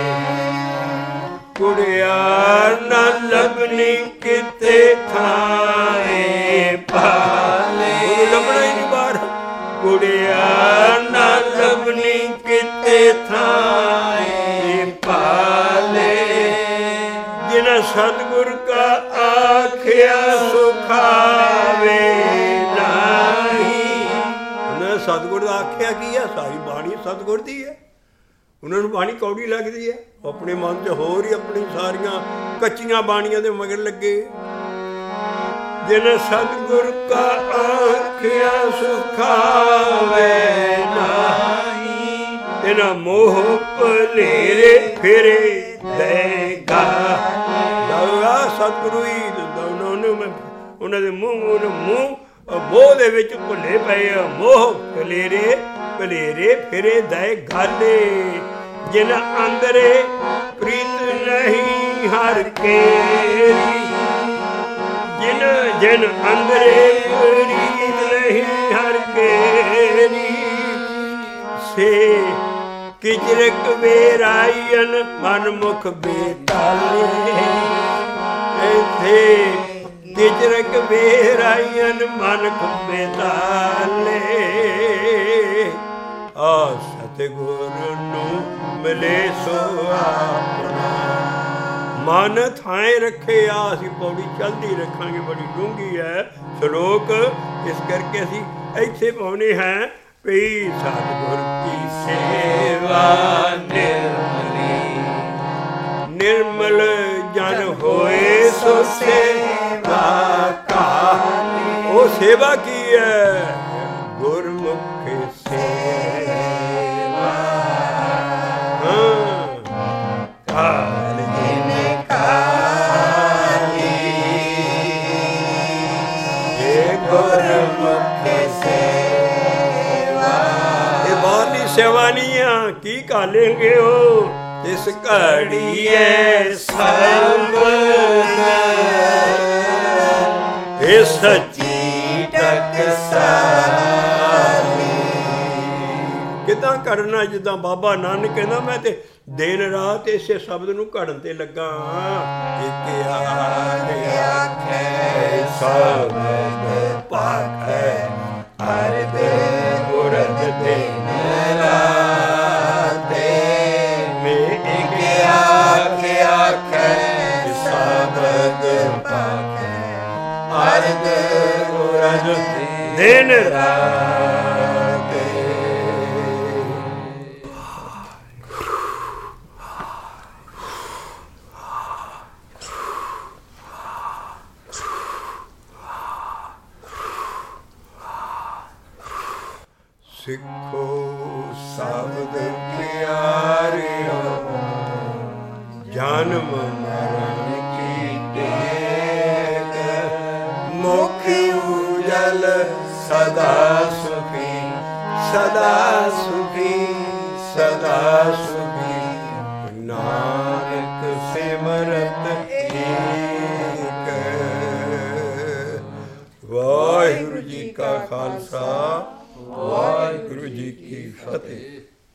ਕੁੜਿਆਰ ਨਾ ਲੱਭਣੀ ਕਿਤੇ ਥਾਏ ਭਾਲੇ। ਉਹਨੂੰ ਲੱਭਣਾ ਹੀ ਨਹੀਂ ਬਾਹਰ। ਕੁੜਿਆਰ ਨਾ ਲੱਭਣੀ ਕਿਤੇ ਥਾਏ ਭਾਲੇ। ਜਿਨ ਸਤਿਗੁਰ ਕਾ ਆਖਿਆ ਸੁਖਾਵੇ ਨਹੀਂ। ਉਹਨੇ ਸਤਿਗੁਰ ਦਾ ਆਖਿਆ ਕੀ ਹੈ? ਸਾਰੀ ਬਾਣੀ ਸਤਿਗੁਰ ਦੀ ਹੈ। ਉਹਨਾਂ ਨੂੰ ਬਾਣੀ ਕੌੜੀ ਲੱਗਦੀ ਹੈ, ਆਪਣੇ ਮਨ 'ਚ ਹੋਰ ਹੀ ਆਪਣੀ ਸਾਰੀਆਂ ਕੱਚੀਆਂ ਬਾਣੀਆਂ ਦੇ ਮਗਰ ਲੱਗੇ। ਜਿਨ ਸਤਿਗੁਰ ਕਾ ਆਖਿਆ ਸੁਖਾਵੇ ਨਹੀਂ। ਇਹਨਾਂ ਮੋਹ ਭਲੇਰੇ ਫਿਰੇ ਦੇਗਾ। ਦਊਗਾ ਸਤਿਗੁਰੂ ਹੀ ਦਿੰਦਾ ਉਹਨਾਂ ਨੂੰ। ਉਹਨਾਂ ਦੇ ਮੂੰਹ ਮੂੰਹ ਮੋਹ ਦੇ ਵਿੱਚ ਭੁੱਲੇ ਪਏ ਆ। ਮੋਹ ਭਲੇਰੇ ਭਲੇਰੇ ਫਿਰੇ ਦੇ ਗਾਲੇ। ਜਿਨ ਅੰਦਰੇ ਪ੍ਰੀਤ ਨਹੀਂ ਹਰ ਕੇਰੀ। ਜਿਨ ਜਿਨ ਅੰਦਰੇ ਪ੍ਰੀਤ ਨਹੀਂ ਹਰ ਕੇਰੀ। ਸੇ ਕਿਜਰਕ ਵੇਰਾਇਨ ਮਨ ਮੁਖ ਬੇਤਾਲੇ। ਇੱਥੇ ਕਿਜਰਕ ਵੇਰਾਇਨ ਮਨ ਮੁਖ ਬੇਤਾਲੇ। ਆ ਸਤਿਗੁਰ ਨੂੰ ਮਿਲੇ ਸੋ ਆਪਣਾ। ਮਨ ਥਾਂ ਰੱਖੇ ਆ। ਅਸੀਂ ਪੌੜੀ ਚਲਦੀ ਰੱਖਾਂਗੇ, ਬੜੀ ਡੂੰਘੀ ਹੈ ਸ਼ਲੋਕ, ਇਸ ਕਰਕੇ ਅਸੀਂ ਇੱਥੇ ਪਾਉਣੇ ਹੈ ਵੀ ਸਤਿਗੁਰ ਕੀ ਸੇਵਾ ਨਿਰਮਲੀ। ਨਿਰਮਲ ਜਨ ਹੋਏ ਸੋ ਸੇਵਾ ਕਾਲੀ। ਉਹ ਸੇਵਾ ਕੀ ਹੈ? ਗੁਰਮੁਖ ਸੇਵਾ। ਹਾਂ ਕਾਲ ਜਿਨ ਕਾਲੀ। ਇਹ ਗੁਰਮੁਖ ਸੇਵਾ। ਇਹ ਬਾਹਰਲੀ ਸੇਵਾ ਨਹੀਂ ਆ। ਕੀ ਕਾਲੇਂਗੇ ਹੋ? ਇਸ ਘੜੀਏ ਸਰਬਦ ਇਹ ਸੱਚੀ ਕਿਦਾਂ ਕਰਨਾ? ਜਿੱਦਾਂ ਬਾਬਾ ਨਾਨਕ ਕਹਿੰਦਾ ਮੈਂ ਤੇ ਦਿਨ ਰਾਤ ਇਸੇ ਸ਼ਬਦ ਨੂੰ ਘੜਨ ਤੇ ਲੱਗਾ। ਇੱਕ ਆਖੇ ਸ਼ਬਦ ਪਾਖੈ ਅਰਧ ਗੁਰਦ ਦਿਨ ਰਾਤੇ ਮੈਂ ਇੱਕ ਆਖੇ ਆਖੇ ਸ਼ਬਦ ਪਾਖੈ ਅਰਧ ਗੁਰਦ ਦਿਨ ਰਾਤੇ। ਸਿੱਖੋ ਸ਼ਬਦ ਪਿਆਰਿਓ ਜਨਮ ਮਰਨ ਕੀ ਟੇਕ ਮੁਖ ਉਜਲ ਸਦਾ ਸੁਖੀ ਸਦਾ ਸੁਖੀ ਸਦਾ ਸੁਖੀ ਨਾਨਕ ਸਿਮਰਤ ਏਕ। ਵਾਹਿਗੁਰੂ ਜੀ ਕਾ ਖਾਲਸਾ ਵਾਹਿਗੁਰੂ ਜੀ ਕੀ ਫਤਿਹ।